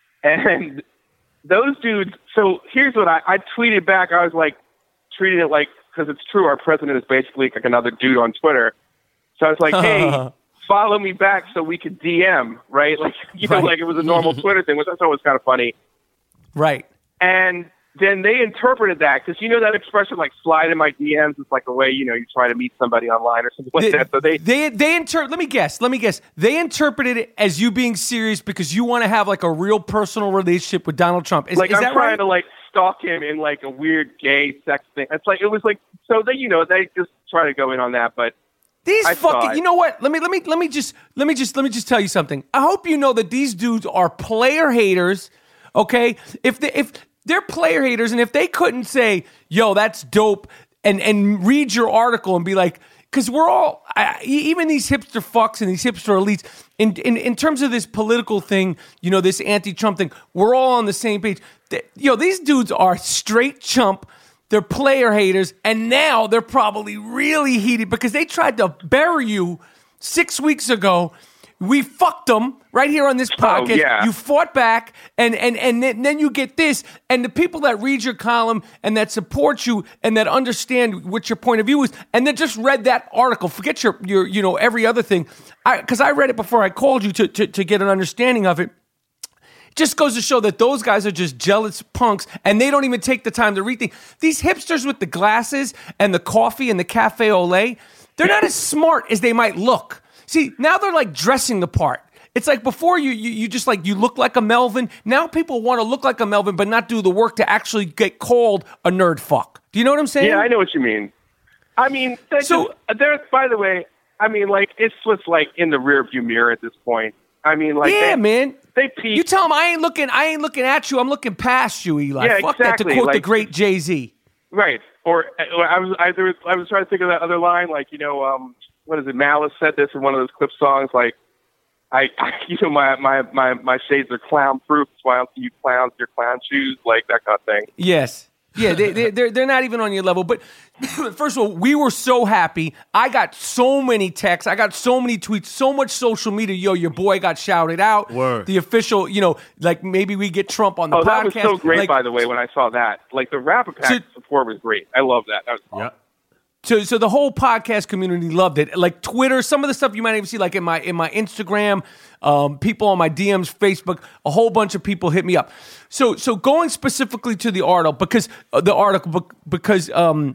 And those dudes, so here's what I tweeted back. I was like, treating it like, because it's true, our president is basically like another dude on Twitter. So I was like, hey, follow me back so we could DM, right? Like, like it was a normal Twitter thing, which I thought was kind of funny. Right. And then they interpreted that, because that expression, like, slide in my DMs is like a way, you try to meet somebody online or something like that. So let me guess. They interpreted it as you being serious because you want to have like a real personal relationship with Donald Trump. Is I'm that trying right? to like stalk him in like a weird gay sex thing. It's like, it was like, so they, they just try to go in on that, but these fucking, you know what? Let me just tell you something. I hope you know that these dudes are player haters. Okay, if they're player haters, and if they couldn't say, "Yo, that's dope," and read your article and be like, because we're all, even these hipster fucks and these hipster elites, in terms of this political thing, this anti-Trump thing, we're all on the same page. These dudes are straight chump. They're player haters, and now they're probably really heated because they tried to bury you 6 weeks ago. We fucked them right here on this podcast. Oh, yeah. You fought back, and then you get this, and the people that read your column and that support you and that understand what your point of view is, and then just read that article. Forget your every other thing, because I read it before I called you to get an understanding of it. Just goes to show that those guys are just jealous punks, and they don't even take the time to read things. These hipsters with the glasses and the coffee and the cafe au lait, they're not as smart as they might look. See, now they're like dressing the part. It's like before you just like, you look like a Melvin. Now people want to look like a Melvin, but not do the work to actually get called a nerd fuck. Do you know what I'm saying? Yeah, I know what you mean. I mean, there's, by the way, I mean, like, it's just like in the rearview mirror at this point. I mean, like, man. They peaked. You tell them I ain't looking at you. I'm looking past you, Eli. Yeah, Fuck exactly. that. To quote like, the great Jay-Z. Right. Or I was trying to think of that other line, like, what is it? Malice said this in one of those clip songs, like, my shades are clown proof. That's why I don't see you clowns in your clown shoes, like that kind of thing. Yes. Yeah, they're not even on your level. But first of all, we were so happy. I got so many texts. I got so many tweets, so much social media. Yo, your boy got shouted out. Word. The official, like maybe we get Trump on the podcast. That was so great, by the way, when I saw that. Like, the Rapipack support was great. I love that. That was awesome. Yeah. So the whole podcast community loved it. Like Twitter, some of the stuff you might even see, like in my Instagram, people on my DMs, Facebook, a whole bunch of people hit me up. So going specifically to the article because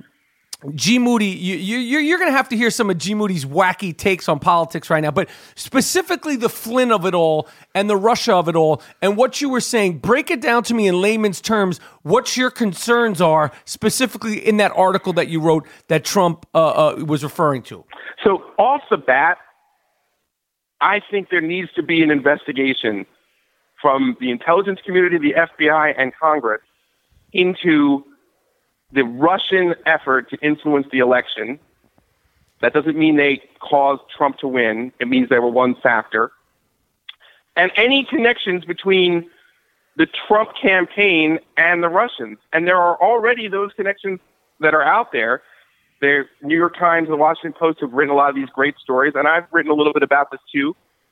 G. Moody, you're going to have to hear some of G. Moody's wacky takes on politics right now, but specifically the Flynn of it all and the Russia of it all and what you were saying. Break it down to me in layman's terms, what your concerns are specifically in that article that you wrote that Trump was referring to. So off the bat, I think there needs to be an investigation from the intelligence community, the FBI, and Congress into the Russian effort to influence the election. That doesn't mean they caused Trump to win. It means they were one factor. And any connections between the Trump campaign and the Russians. And there are already those connections that are out there. The New York Times, the Washington Post have written a lot of these great stories, and I've written a little bit about this too.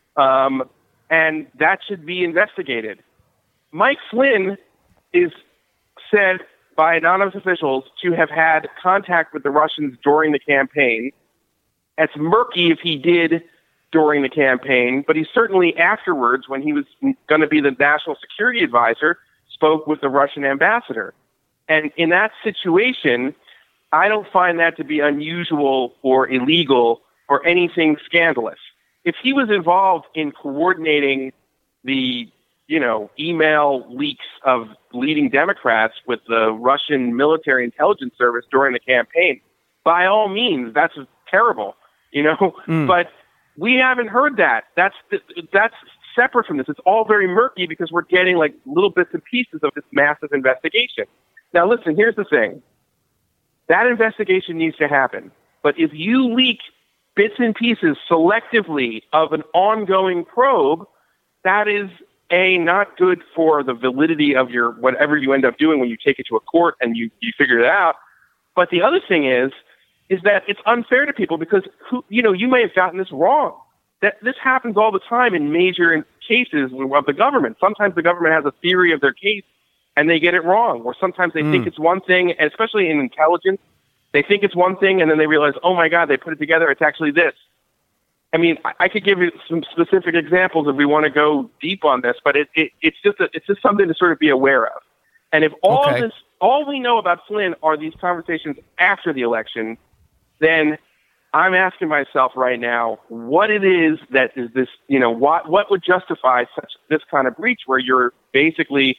And that should be investigated. Mike Flynn is said by anonymous officials to have had contact with the Russians during the campaign. It's murky if he did during the campaign, but he certainly afterwards, when he was going to be the national security advisor, spoke with the Russian ambassador. And in that situation, I don't find that to be unusual or illegal or anything scandalous. If he was involved in coordinating the email leaks of leading Democrats with the Russian military intelligence service during the campaign, by all means, that's terrible, but we haven't heard that. That's separate from this. It's all very murky because we're getting like little bits and pieces of this massive investigation. Now, listen, here's the thing. That investigation needs to happen. But if you leak bits and pieces selectively of an ongoing probe, that is not good for the validity of your whatever you end up doing when you take it to a court and you figure it out. But the other thing is that it's unfair to people because you may have gotten this wrong. That this happens all the time in major cases of the government. Sometimes the government has a theory of their case and they get it wrong, or sometimes they think it's one thing, and especially in intelligence, they think it's one thing and then they realize, oh my God, they put it together, it's actually this. I mean, I could give you some specific examples if we want to go deep on this, but it's just something to sort of be aware of. And if all we know about Flynn are these conversations after the election, then I'm asking myself right now what it is that is this, what would justify this kind of breach where you're basically,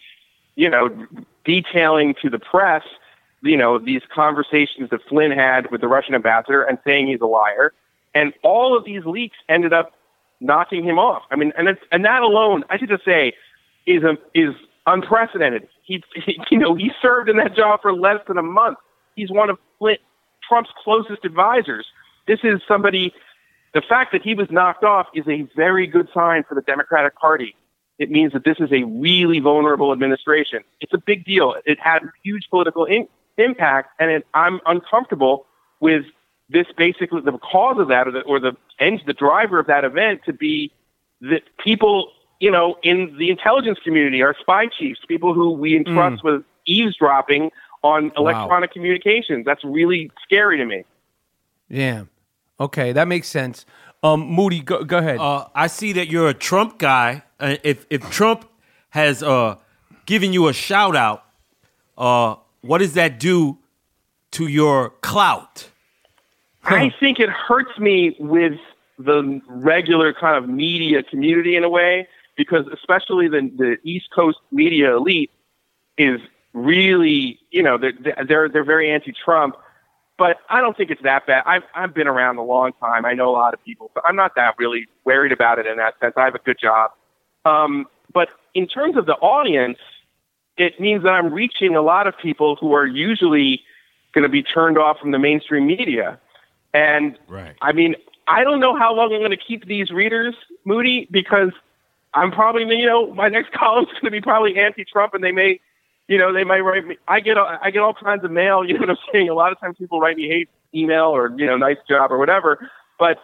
detailing to the press, these conversations that Flynn had with the Russian ambassador and saying he's a liar. And all of these leaks ended up knocking him off. I mean, and that alone, I should just say, is unprecedented. He served in that job for less than a month. He's one of Trump's closest advisors. This is somebody. The fact that he was knocked off is a very good sign for the Democratic Party. It means that this is a really vulnerable administration. It's a big deal. It had huge political impact, and I'm uncomfortable with this basically the cause of that, or the driver of that event to be that people, in the intelligence community, our spy chiefs, people who we entrust with eavesdropping on electronic communications. That's really scary to me. Yeah. Okay, that makes sense. Moody, go ahead. I see that you're a Trump guy. If Trump has given you a shout out, what does that do to your clout? I think it hurts me with the regular kind of media community in a way, because especially the East Coast media elite is really, they're very anti-Trump. But I don't think it's that bad. I've been around a long time. I know a lot of people, so I'm not that really worried about it in that sense. I have a good job. But in terms of the audience, it means that I'm reaching a lot of people who are usually going to be turned off from the mainstream media. And I mean, I don't know how long I'm going to keep these readers, Moody, because I'm probably, my next column is going to be probably anti-Trump, and they may write me. I get all kinds of mail. You know what I'm saying? A lot of times people write me hate email or nice job or whatever. But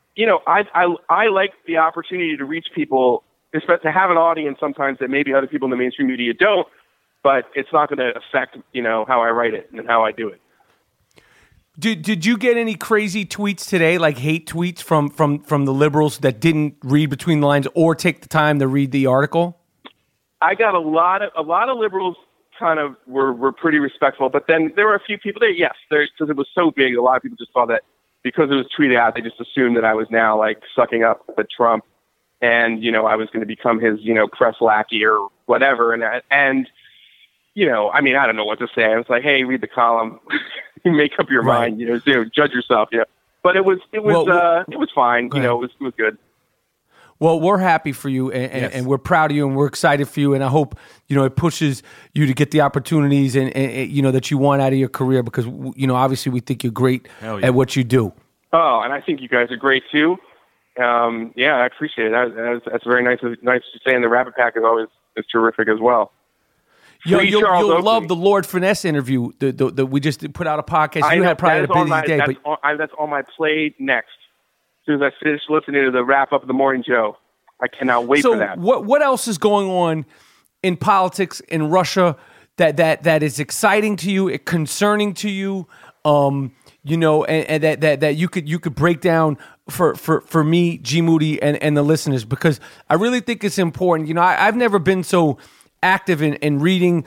I like the opportunity to reach people, especially to have an audience sometimes that maybe other people in the mainstream media don't. But it's not going to affect how I write it and how I do it. Did you get any crazy tweets today, like hate tweets from the liberals that didn't read between the lines or take the time to read the article? I got a lot of liberals kind of were pretty respectful, but then there were a few people there. Yes, because it was so big, a lot of people just saw that because it was tweeted out. They just assumed that I was now like sucking up at Trump, and I was going to become his press lackey or whatever. And I mean, I don't know what to say. I was like, hey, read the column, make up your mind, judge yourself. But it was fine. It was good. Well, we're happy for you, and we're proud of you, and we're excited for you, and I hope it pushes you to get the opportunities and that you want out of your career, because obviously we think you're great at what you do. Oh, and I think you guys are great too. I appreciate it. That's very nice. Nice to say. And the Rapid Pack is terrific as well. You'll love the Lord Finesse interview that we just put out a podcast. You had probably a busy day, that's on my play next. As soon as I finish listening to the wrap up of the Morning Joe, I cannot wait for that. So what else is going on in politics in Russia that is exciting to you, concerning to you, and that you could break down for me, G Moody, and the listeners, because I really think it's important. I've never been so active in reading,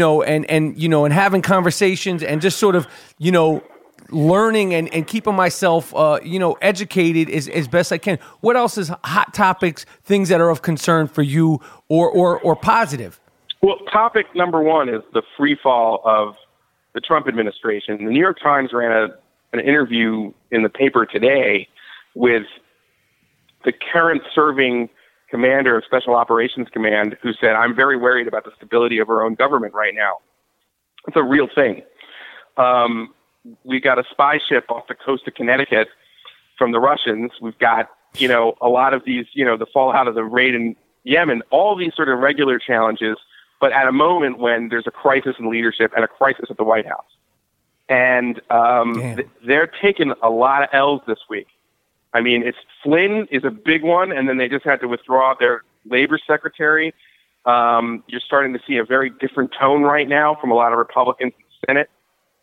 and having conversations and just sort of, learning and keeping myself, educated as best I can. What else is hot topics, things that are of concern for you or positive? Well, topic number one is the free fall of the Trump administration. The New York Times ran an interview in the paper today with the current serving commander of Special Operations Command, who said, I'm very worried about the stability of our own government right now. It's a real thing. We got a spy ship off the coast of Connecticut from the Russians. We've got, a lot of these, the fallout of the raid in Yemen, all these sort of regular challenges, but at a moment when there's a crisis in leadership and a crisis at the White House. And they're taking a lot of L's this week. I mean, Flynn is a big one, and then they just had to withdraw their labor secretary. You're starting to see a very different tone right now from a lot of Republicans in the Senate.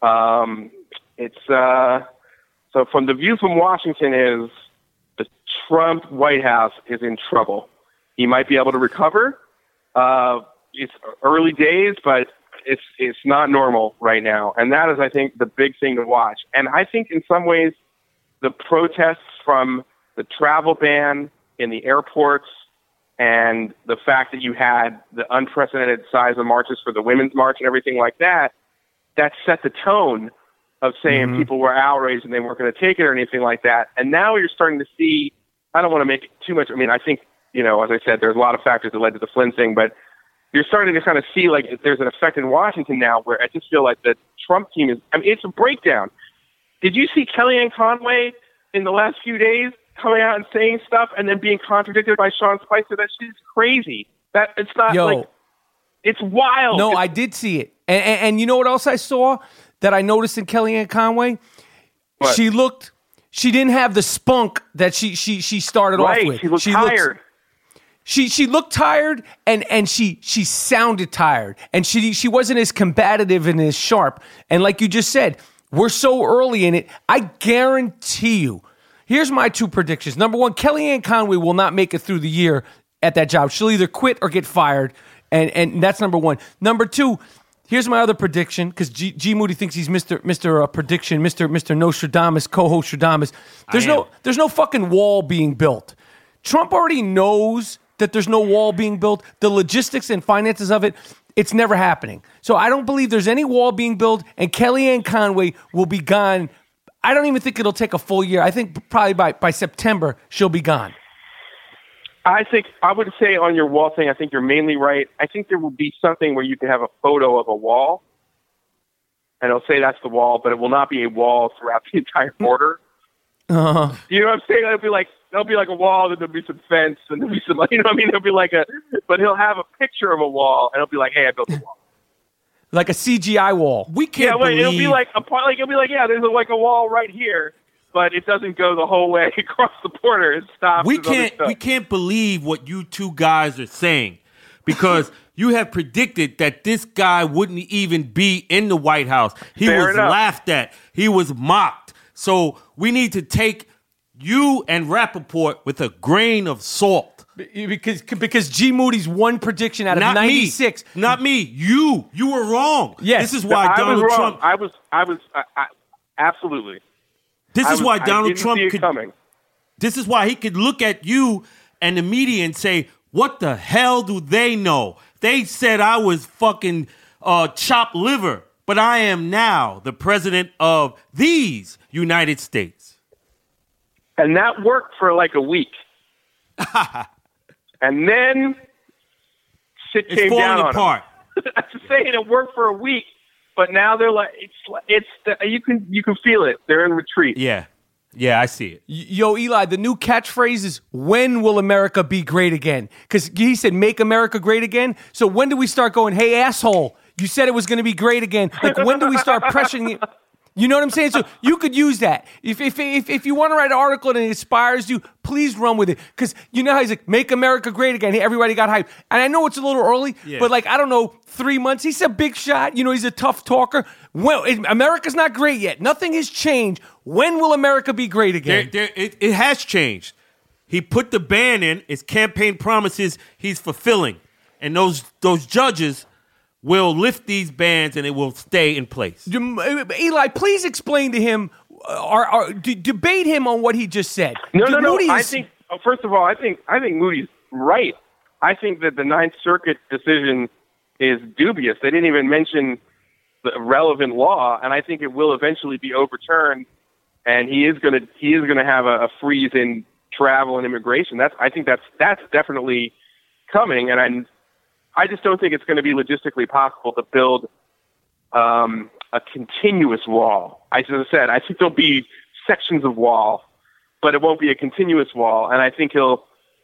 So from the view from Washington is the Trump White House is in trouble. He might be able to recover. It's early days, but it's not normal right now. And that is, I think, the big thing to watch. And I think in some ways, the protests from the travel ban in the airports and the fact that you had the unprecedented size of marches for the Women's March and everything like that, that set the tone of saying people were outraged and they weren't going to take it or anything like that. And now you're starting to see, I don't want to make it too much. I mean, I think, as I said, there's a lot of factors that led to the Flynn thing, but you're starting to kind of see like there's an effect in Washington now where I just feel like the Trump team is, it's a breakdown. Did you see Kellyanne Conway in the last few days coming out and saying stuff and then being contradicted by Sean Spicer? That shit's crazy. That it's not it's wild. No, I did see it. And you know what else I saw that I noticed in Kellyanne Conway? What? She didn't have the spunk that she started off with. She looked tired. She looked tired and she sounded tired. And she wasn't as combative and as sharp. And like you just said, we're so early in it. I guarantee you. Here's my two predictions. Number one, Kellyanne Conway will not make it through the year at that job. She'll either quit or get fired. And that's number one. Number two, here's my other prediction, because G Moody thinks he's Mr. Prediction, Mr. Nostradamus, co-host Stradamus. There's no fucking wall being built. Trump already knows that there's no wall being built. The logistics and finances of it, It's never happening. So I don't believe there's any wall being built, and Kellyanne Conway will be gone. I don't even think it'll take a full year. I think probably by September, she'll be gone. I would say on your wall thing, I think you're mainly right. I think there will be something where you can have a photo of a wall, and it'll say that's the wall, but it will not be a wall throughout the entire border. Uh-huh. You know what I'm saying? There'll be like a wall, then there'll be some fence, and there'll be some, you know what I mean? There'll be but he'll have a picture of a wall, and he'll be like, hey, I built a wall. Like a CGI wall. We can't believe... it'll be like there's like a wall right here, but it doesn't go the whole way across the border. It stops. We can't believe what you two guys are saying, because you have predicted that this guy wouldn't even be in the White House. He was laughed at. He was mocked. So we need to take you and Rappaport with a grain of salt. Because G. Moody's one prediction out of 96. Not me. You were wrong. Yes. This is why Donald Trump. I was absolutely. This is why Donald Trump could. Coming. This is why he could look at you and the media and say, "What the hell do they know? They said I was fucking chopped liver, but I am now the president of these United States." And that worked for like a week. And then shit came down on apart. I'm just saying it worked for a week, but now they're like, you can feel it. They're in retreat. Yeah, I see it. Yo, Eli, the new catchphrase is, when will America be great again? Because he said, make America great again. So when do we start going, hey, asshole, you said it was going to be great again. Like, when do we start pressuring you? You know what I'm saying? So you could use that. If you want to write an article and it inspires you, please run with it. Because you know how he's like, make America great again. Everybody got hyped. And I know it's a little early, but like, I don't know, 3 months. He's a big shot. You know, he's a tough talker. Well, America's not great yet. Nothing has changed. When will America be great again? It has changed. He put the ban in. His campaign promises he's fulfilling. And those judges will lift these bans and it will stay in place. Eli, please explain to him, debate him on what he just said. No. I think, first of all, I think Moody's right. I think that the Ninth Circuit decision is dubious. They didn't even mention the relevant law, and I think it will eventually be overturned. And he is going to have a freeze in travel and immigration. I think that's definitely coming, and I just don't think it's going to be logistically possible to build a continuous wall. As I said, I think there'll be sections of wall, but it won't be a continuous wall. And I think he'll,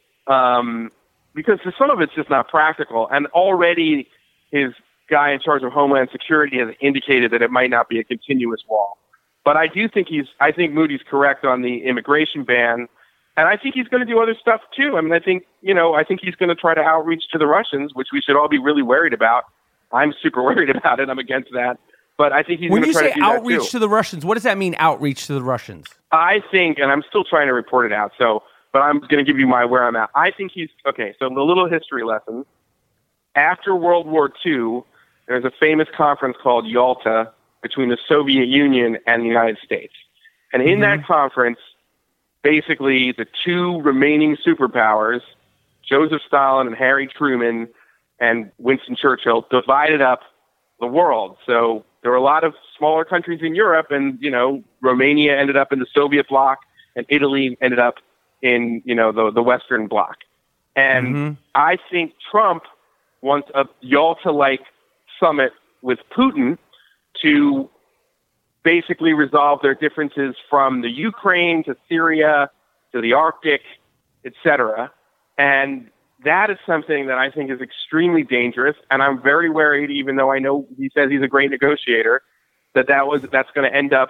because some of it's just not practical. And already his guy in charge of Homeland Security has indicated that it might not be a continuous wall. But I do think I think Moody's correct on the immigration ban. And I think he's going to do other stuff too. I mean, I think he's going to try to outreach to the Russians, which we should all be really worried about. I'm super worried about it. I'm against that. But I think he's going to try to do that too. When you say outreach to the Russians, what does that mean, outreach to the Russians? I think, and I'm still trying to report it out, but I'm going to give you where I'm at. I think so the little history lesson. After World War II, there's a famous conference called Yalta between the Soviet Union and the United States. And in that conference, basically, the two remaining superpowers, Joseph Stalin and Harry Truman and Winston Churchill, divided up the world. So there were a lot of smaller countries in Europe, and, Romania ended up in the Soviet bloc, and Italy ended up in, the Western bloc. And I think Trump wants a Yalta-like summit with Putin to basically resolve their differences from the Ukraine to Syria to the Arctic, etc. And that is something that I think is extremely dangerous. And I'm very worried, even though I know he says he's a great negotiator, that's going to end up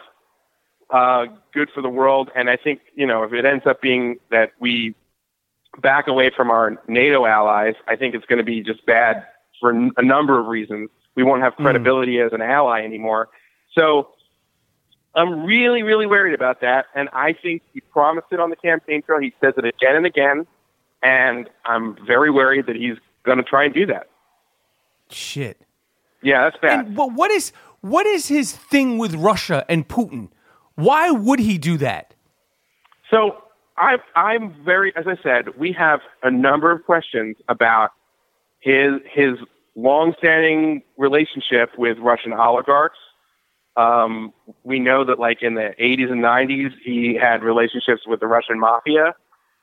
good for the world. And I think, if it ends up being that we back away from our NATO allies, I think it's going to be just bad for a number of reasons. We won't have credibility as an ally anymore. So I'm really, really worried about that. And I think he promised it on the campaign trail. He says it again and again. And I'm very worried that he's going to try and do that. Shit. Yeah, that's bad. But what is his thing with Russia and Putin? Why would he do that? So I'm very, as I said, we have a number of questions about his long-standing relationship with Russian oligarchs. We know that, like, in the 80s and 90s, he had relationships with the Russian mafia.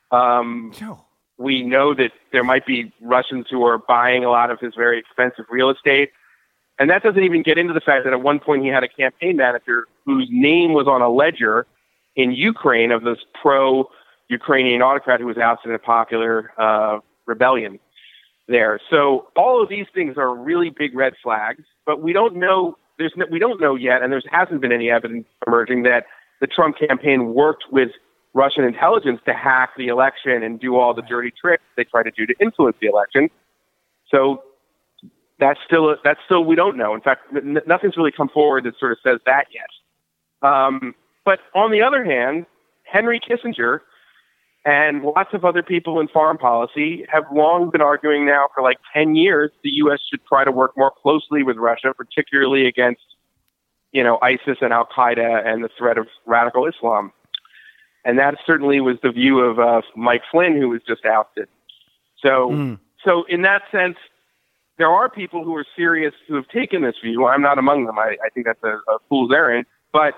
We know that there might be Russians who are buying a lot of his very expensive real estate. And that doesn't even get into the fact that at one point he had a campaign manager whose name was on a ledger in Ukraine of this pro-Ukrainian autocrat who was ousted in a popular rebellion there. So all of these things are really big red flags, but we don't know. We don't know yet, and there hasn't been any evidence emerging that the Trump campaign worked with Russian intelligence to hack the election and do all the dirty tricks they try to do to influence the election. So that's still we don't know. In fact, nothing's really come forward that sort of says that yet. But on the other hand, Henry Kissinger and lots of other people in foreign policy have long been arguing now for like 10 years the U.S. should try to work more closely with Russia, particularly against, ISIS and Al-Qaeda and the threat of radical Islam. And that certainly was the view of Mike Flynn, who was just ousted. So in that sense, there are people who are serious who have taken this view. I'm not among them. I think that's a fool's errand. But,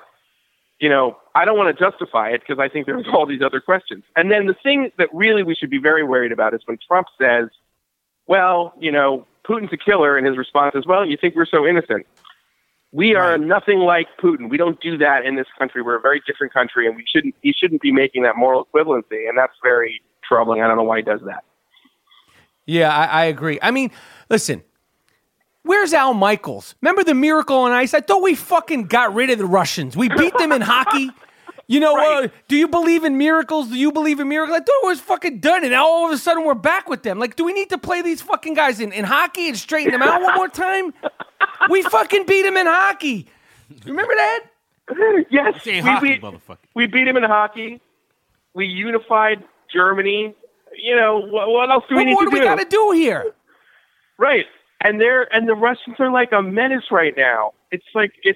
I don't want to justify it because I think there's all these other questions. And then the thing that really we should be very worried about is when Trump says, well, Putin's a killer, and his response is, well, you think we're so innocent. We are nothing like Putin. We don't do that in this country. We're a very different country, and he shouldn't be making that moral equivalency, and that's very troubling. I don't know why he does that. Yeah, I agree. I mean, listen, where's Al Michaels? Remember the Miracle on Ice? I thought we fucking got rid of the Russians. We beat them in hockey. Right. Do you believe in miracles? Do you believe in miracles? I thought it was fucking done, and now all of a sudden we're back with them. Like, do we need to play these fucking guys in hockey and straighten them out one more time? We fucking beat them in hockey. Remember that? Yes. Motherfucker. We beat him in hockey. We unified Germany. What else do we need to do? What do we got to do here? Right. And the Russians are like a menace right now. It's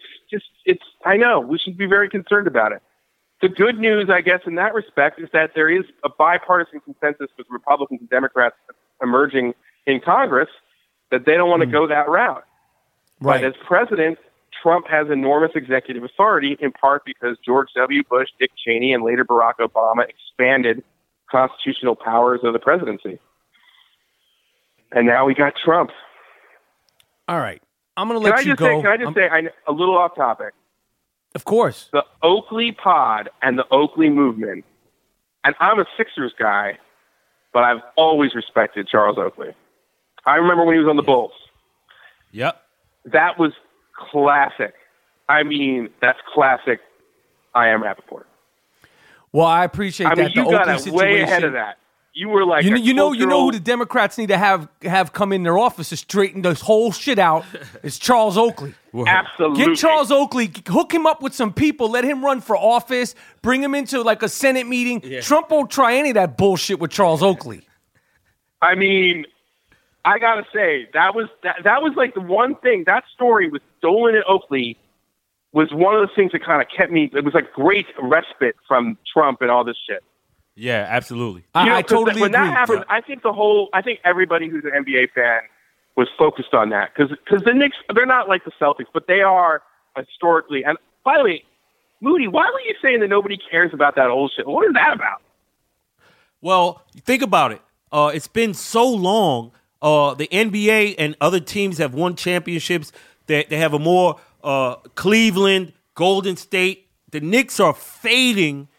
I know, we should be very concerned about it. The good news, I guess, in that respect is that there is a bipartisan consensus with Republicans and Democrats emerging in Congress that they don't want to go that route. Right. But as president, Trump has enormous executive authority, in part because George W. Bush, Dick Cheney, and later Barack Obama expanded constitutional powers of the presidency. And now we got Trump. All right. I'm going to let you go. Can I just say, a little off topic? Of course. The Oakley pod and the Oakley movement, and I'm a Sixers guy, but I've always respected Charles Oakley. I remember when he was on the Bulls. Yep. That was classic. I mean, that's classic I Am Rappaport. Well, I appreciate that. I mean, you got Oakley it way ahead of that. You were like, you know who the Democrats need to have come in their office to straighten this whole shit out is Charles Oakley. Absolutely. Get Charles Oakley, hook him up with some people, let him run for office, bring him into like a Senate meeting. Yeah. Trump won't try any of that bullshit with Charles Oakley. I mean, I gotta say that was like the one thing, that story with Dolan and Oakley was one of the things that kind of kept me. It was like great respite from Trump and all this shit. Yeah, absolutely. I totally agree. When that happened, I think everybody who's an NBA fan was focused on that because the Knicks, they're not like the Celtics, but they are historically. And by the way, Moody, why were you saying that nobody cares about that old shit? What is that about? Well, think about it. It's been so long. The NBA and other teams have won championships. They have a more Cleveland, Golden State. The Knicks are fading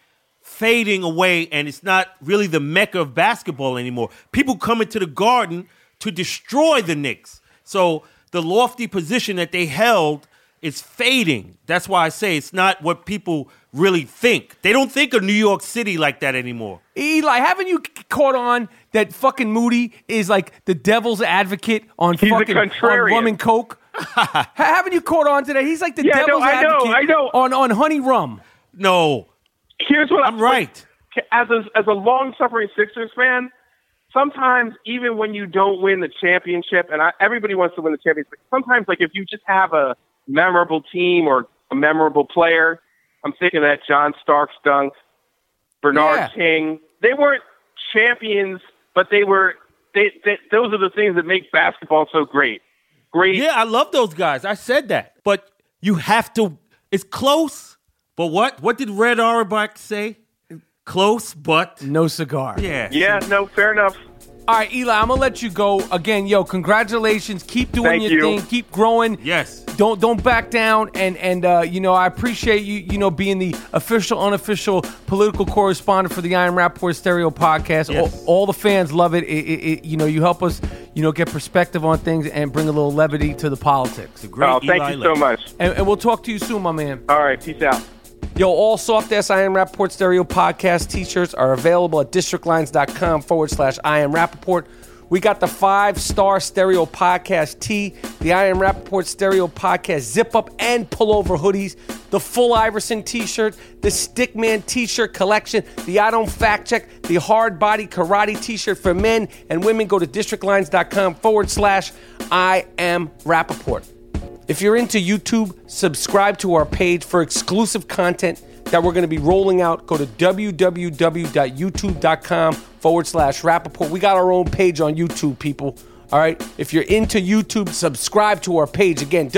away, and it's not really the mecca of basketball anymore. People come into the Garden to destroy the Knicks. So the lofty position that they held is fading. That's why I say it's not what people really think. They don't think of New York City like that anymore. Eli, haven't you caught on that fucking Moody is like the devil's advocate on fucking on rum and coke? Haven't you caught on to that? He's like the devil's advocate I know. on honey rum. No. Here's what I'm right. As a long-suffering Sixers fan, sometimes even when you don't win the championship, and everybody wants to win the championship, sometimes like if you just have a memorable team or a memorable player, I'm thinking that John Starks dunk, Bernard King, they weren't champions, but those are the things that make basketball so great. great. Yeah, I love those guys. I said that. But you have to, it's close, but what? What did Red Auerbach say? Close, but. No cigar. Yeah. Yeah, no, fair enough. All right, Eli, I'm gonna let you go again. Yo, congratulations. Keep doing Thank your you. thing. Keep growing. Yes. Don't back down. And I appreciate you being the official, unofficial political correspondent for the I Am Rappaport Stereo podcast. Yes. All the fans love it. You help us, get perspective on things and bring a little levity to the politics. Oh, thank you so much. And we'll talk to you soon, my man. All right, peace out. Yo, all soft-ass I Am Rappaport Stereo podcast t-shirts are available at districtlines.com/I Am Rappaport. We got the 5-star stereo podcast tee, the I Am Rappaport Stereo podcast zip-up and pullover hoodies, the full Iverson t-shirt, the Stickman t-shirt collection, the I Don't Fact Check, the hard body karate t-shirt for men and women. Go to districtlines.com/I Am Rappaport. If you're into YouTube, subscribe to our page for exclusive content that we're going to be rolling out. Go to www.youtube.com/Rappaport. We got our own page on YouTube, people. All right. If you're into YouTube, subscribe to our page. Again,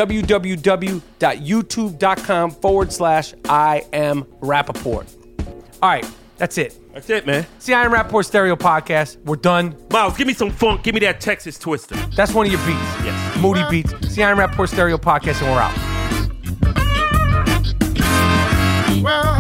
www.youtube.com/I Am Rappaport. All right. That's it. That's it, man. It's the I Am Rappaport Stereo podcast. We're done. Miles, give me some funk. Give me that Texas Twister. That's one of your beats. Yes. Moody beats. It's the I Am Rappaport Stereo podcast, and we're out. Well,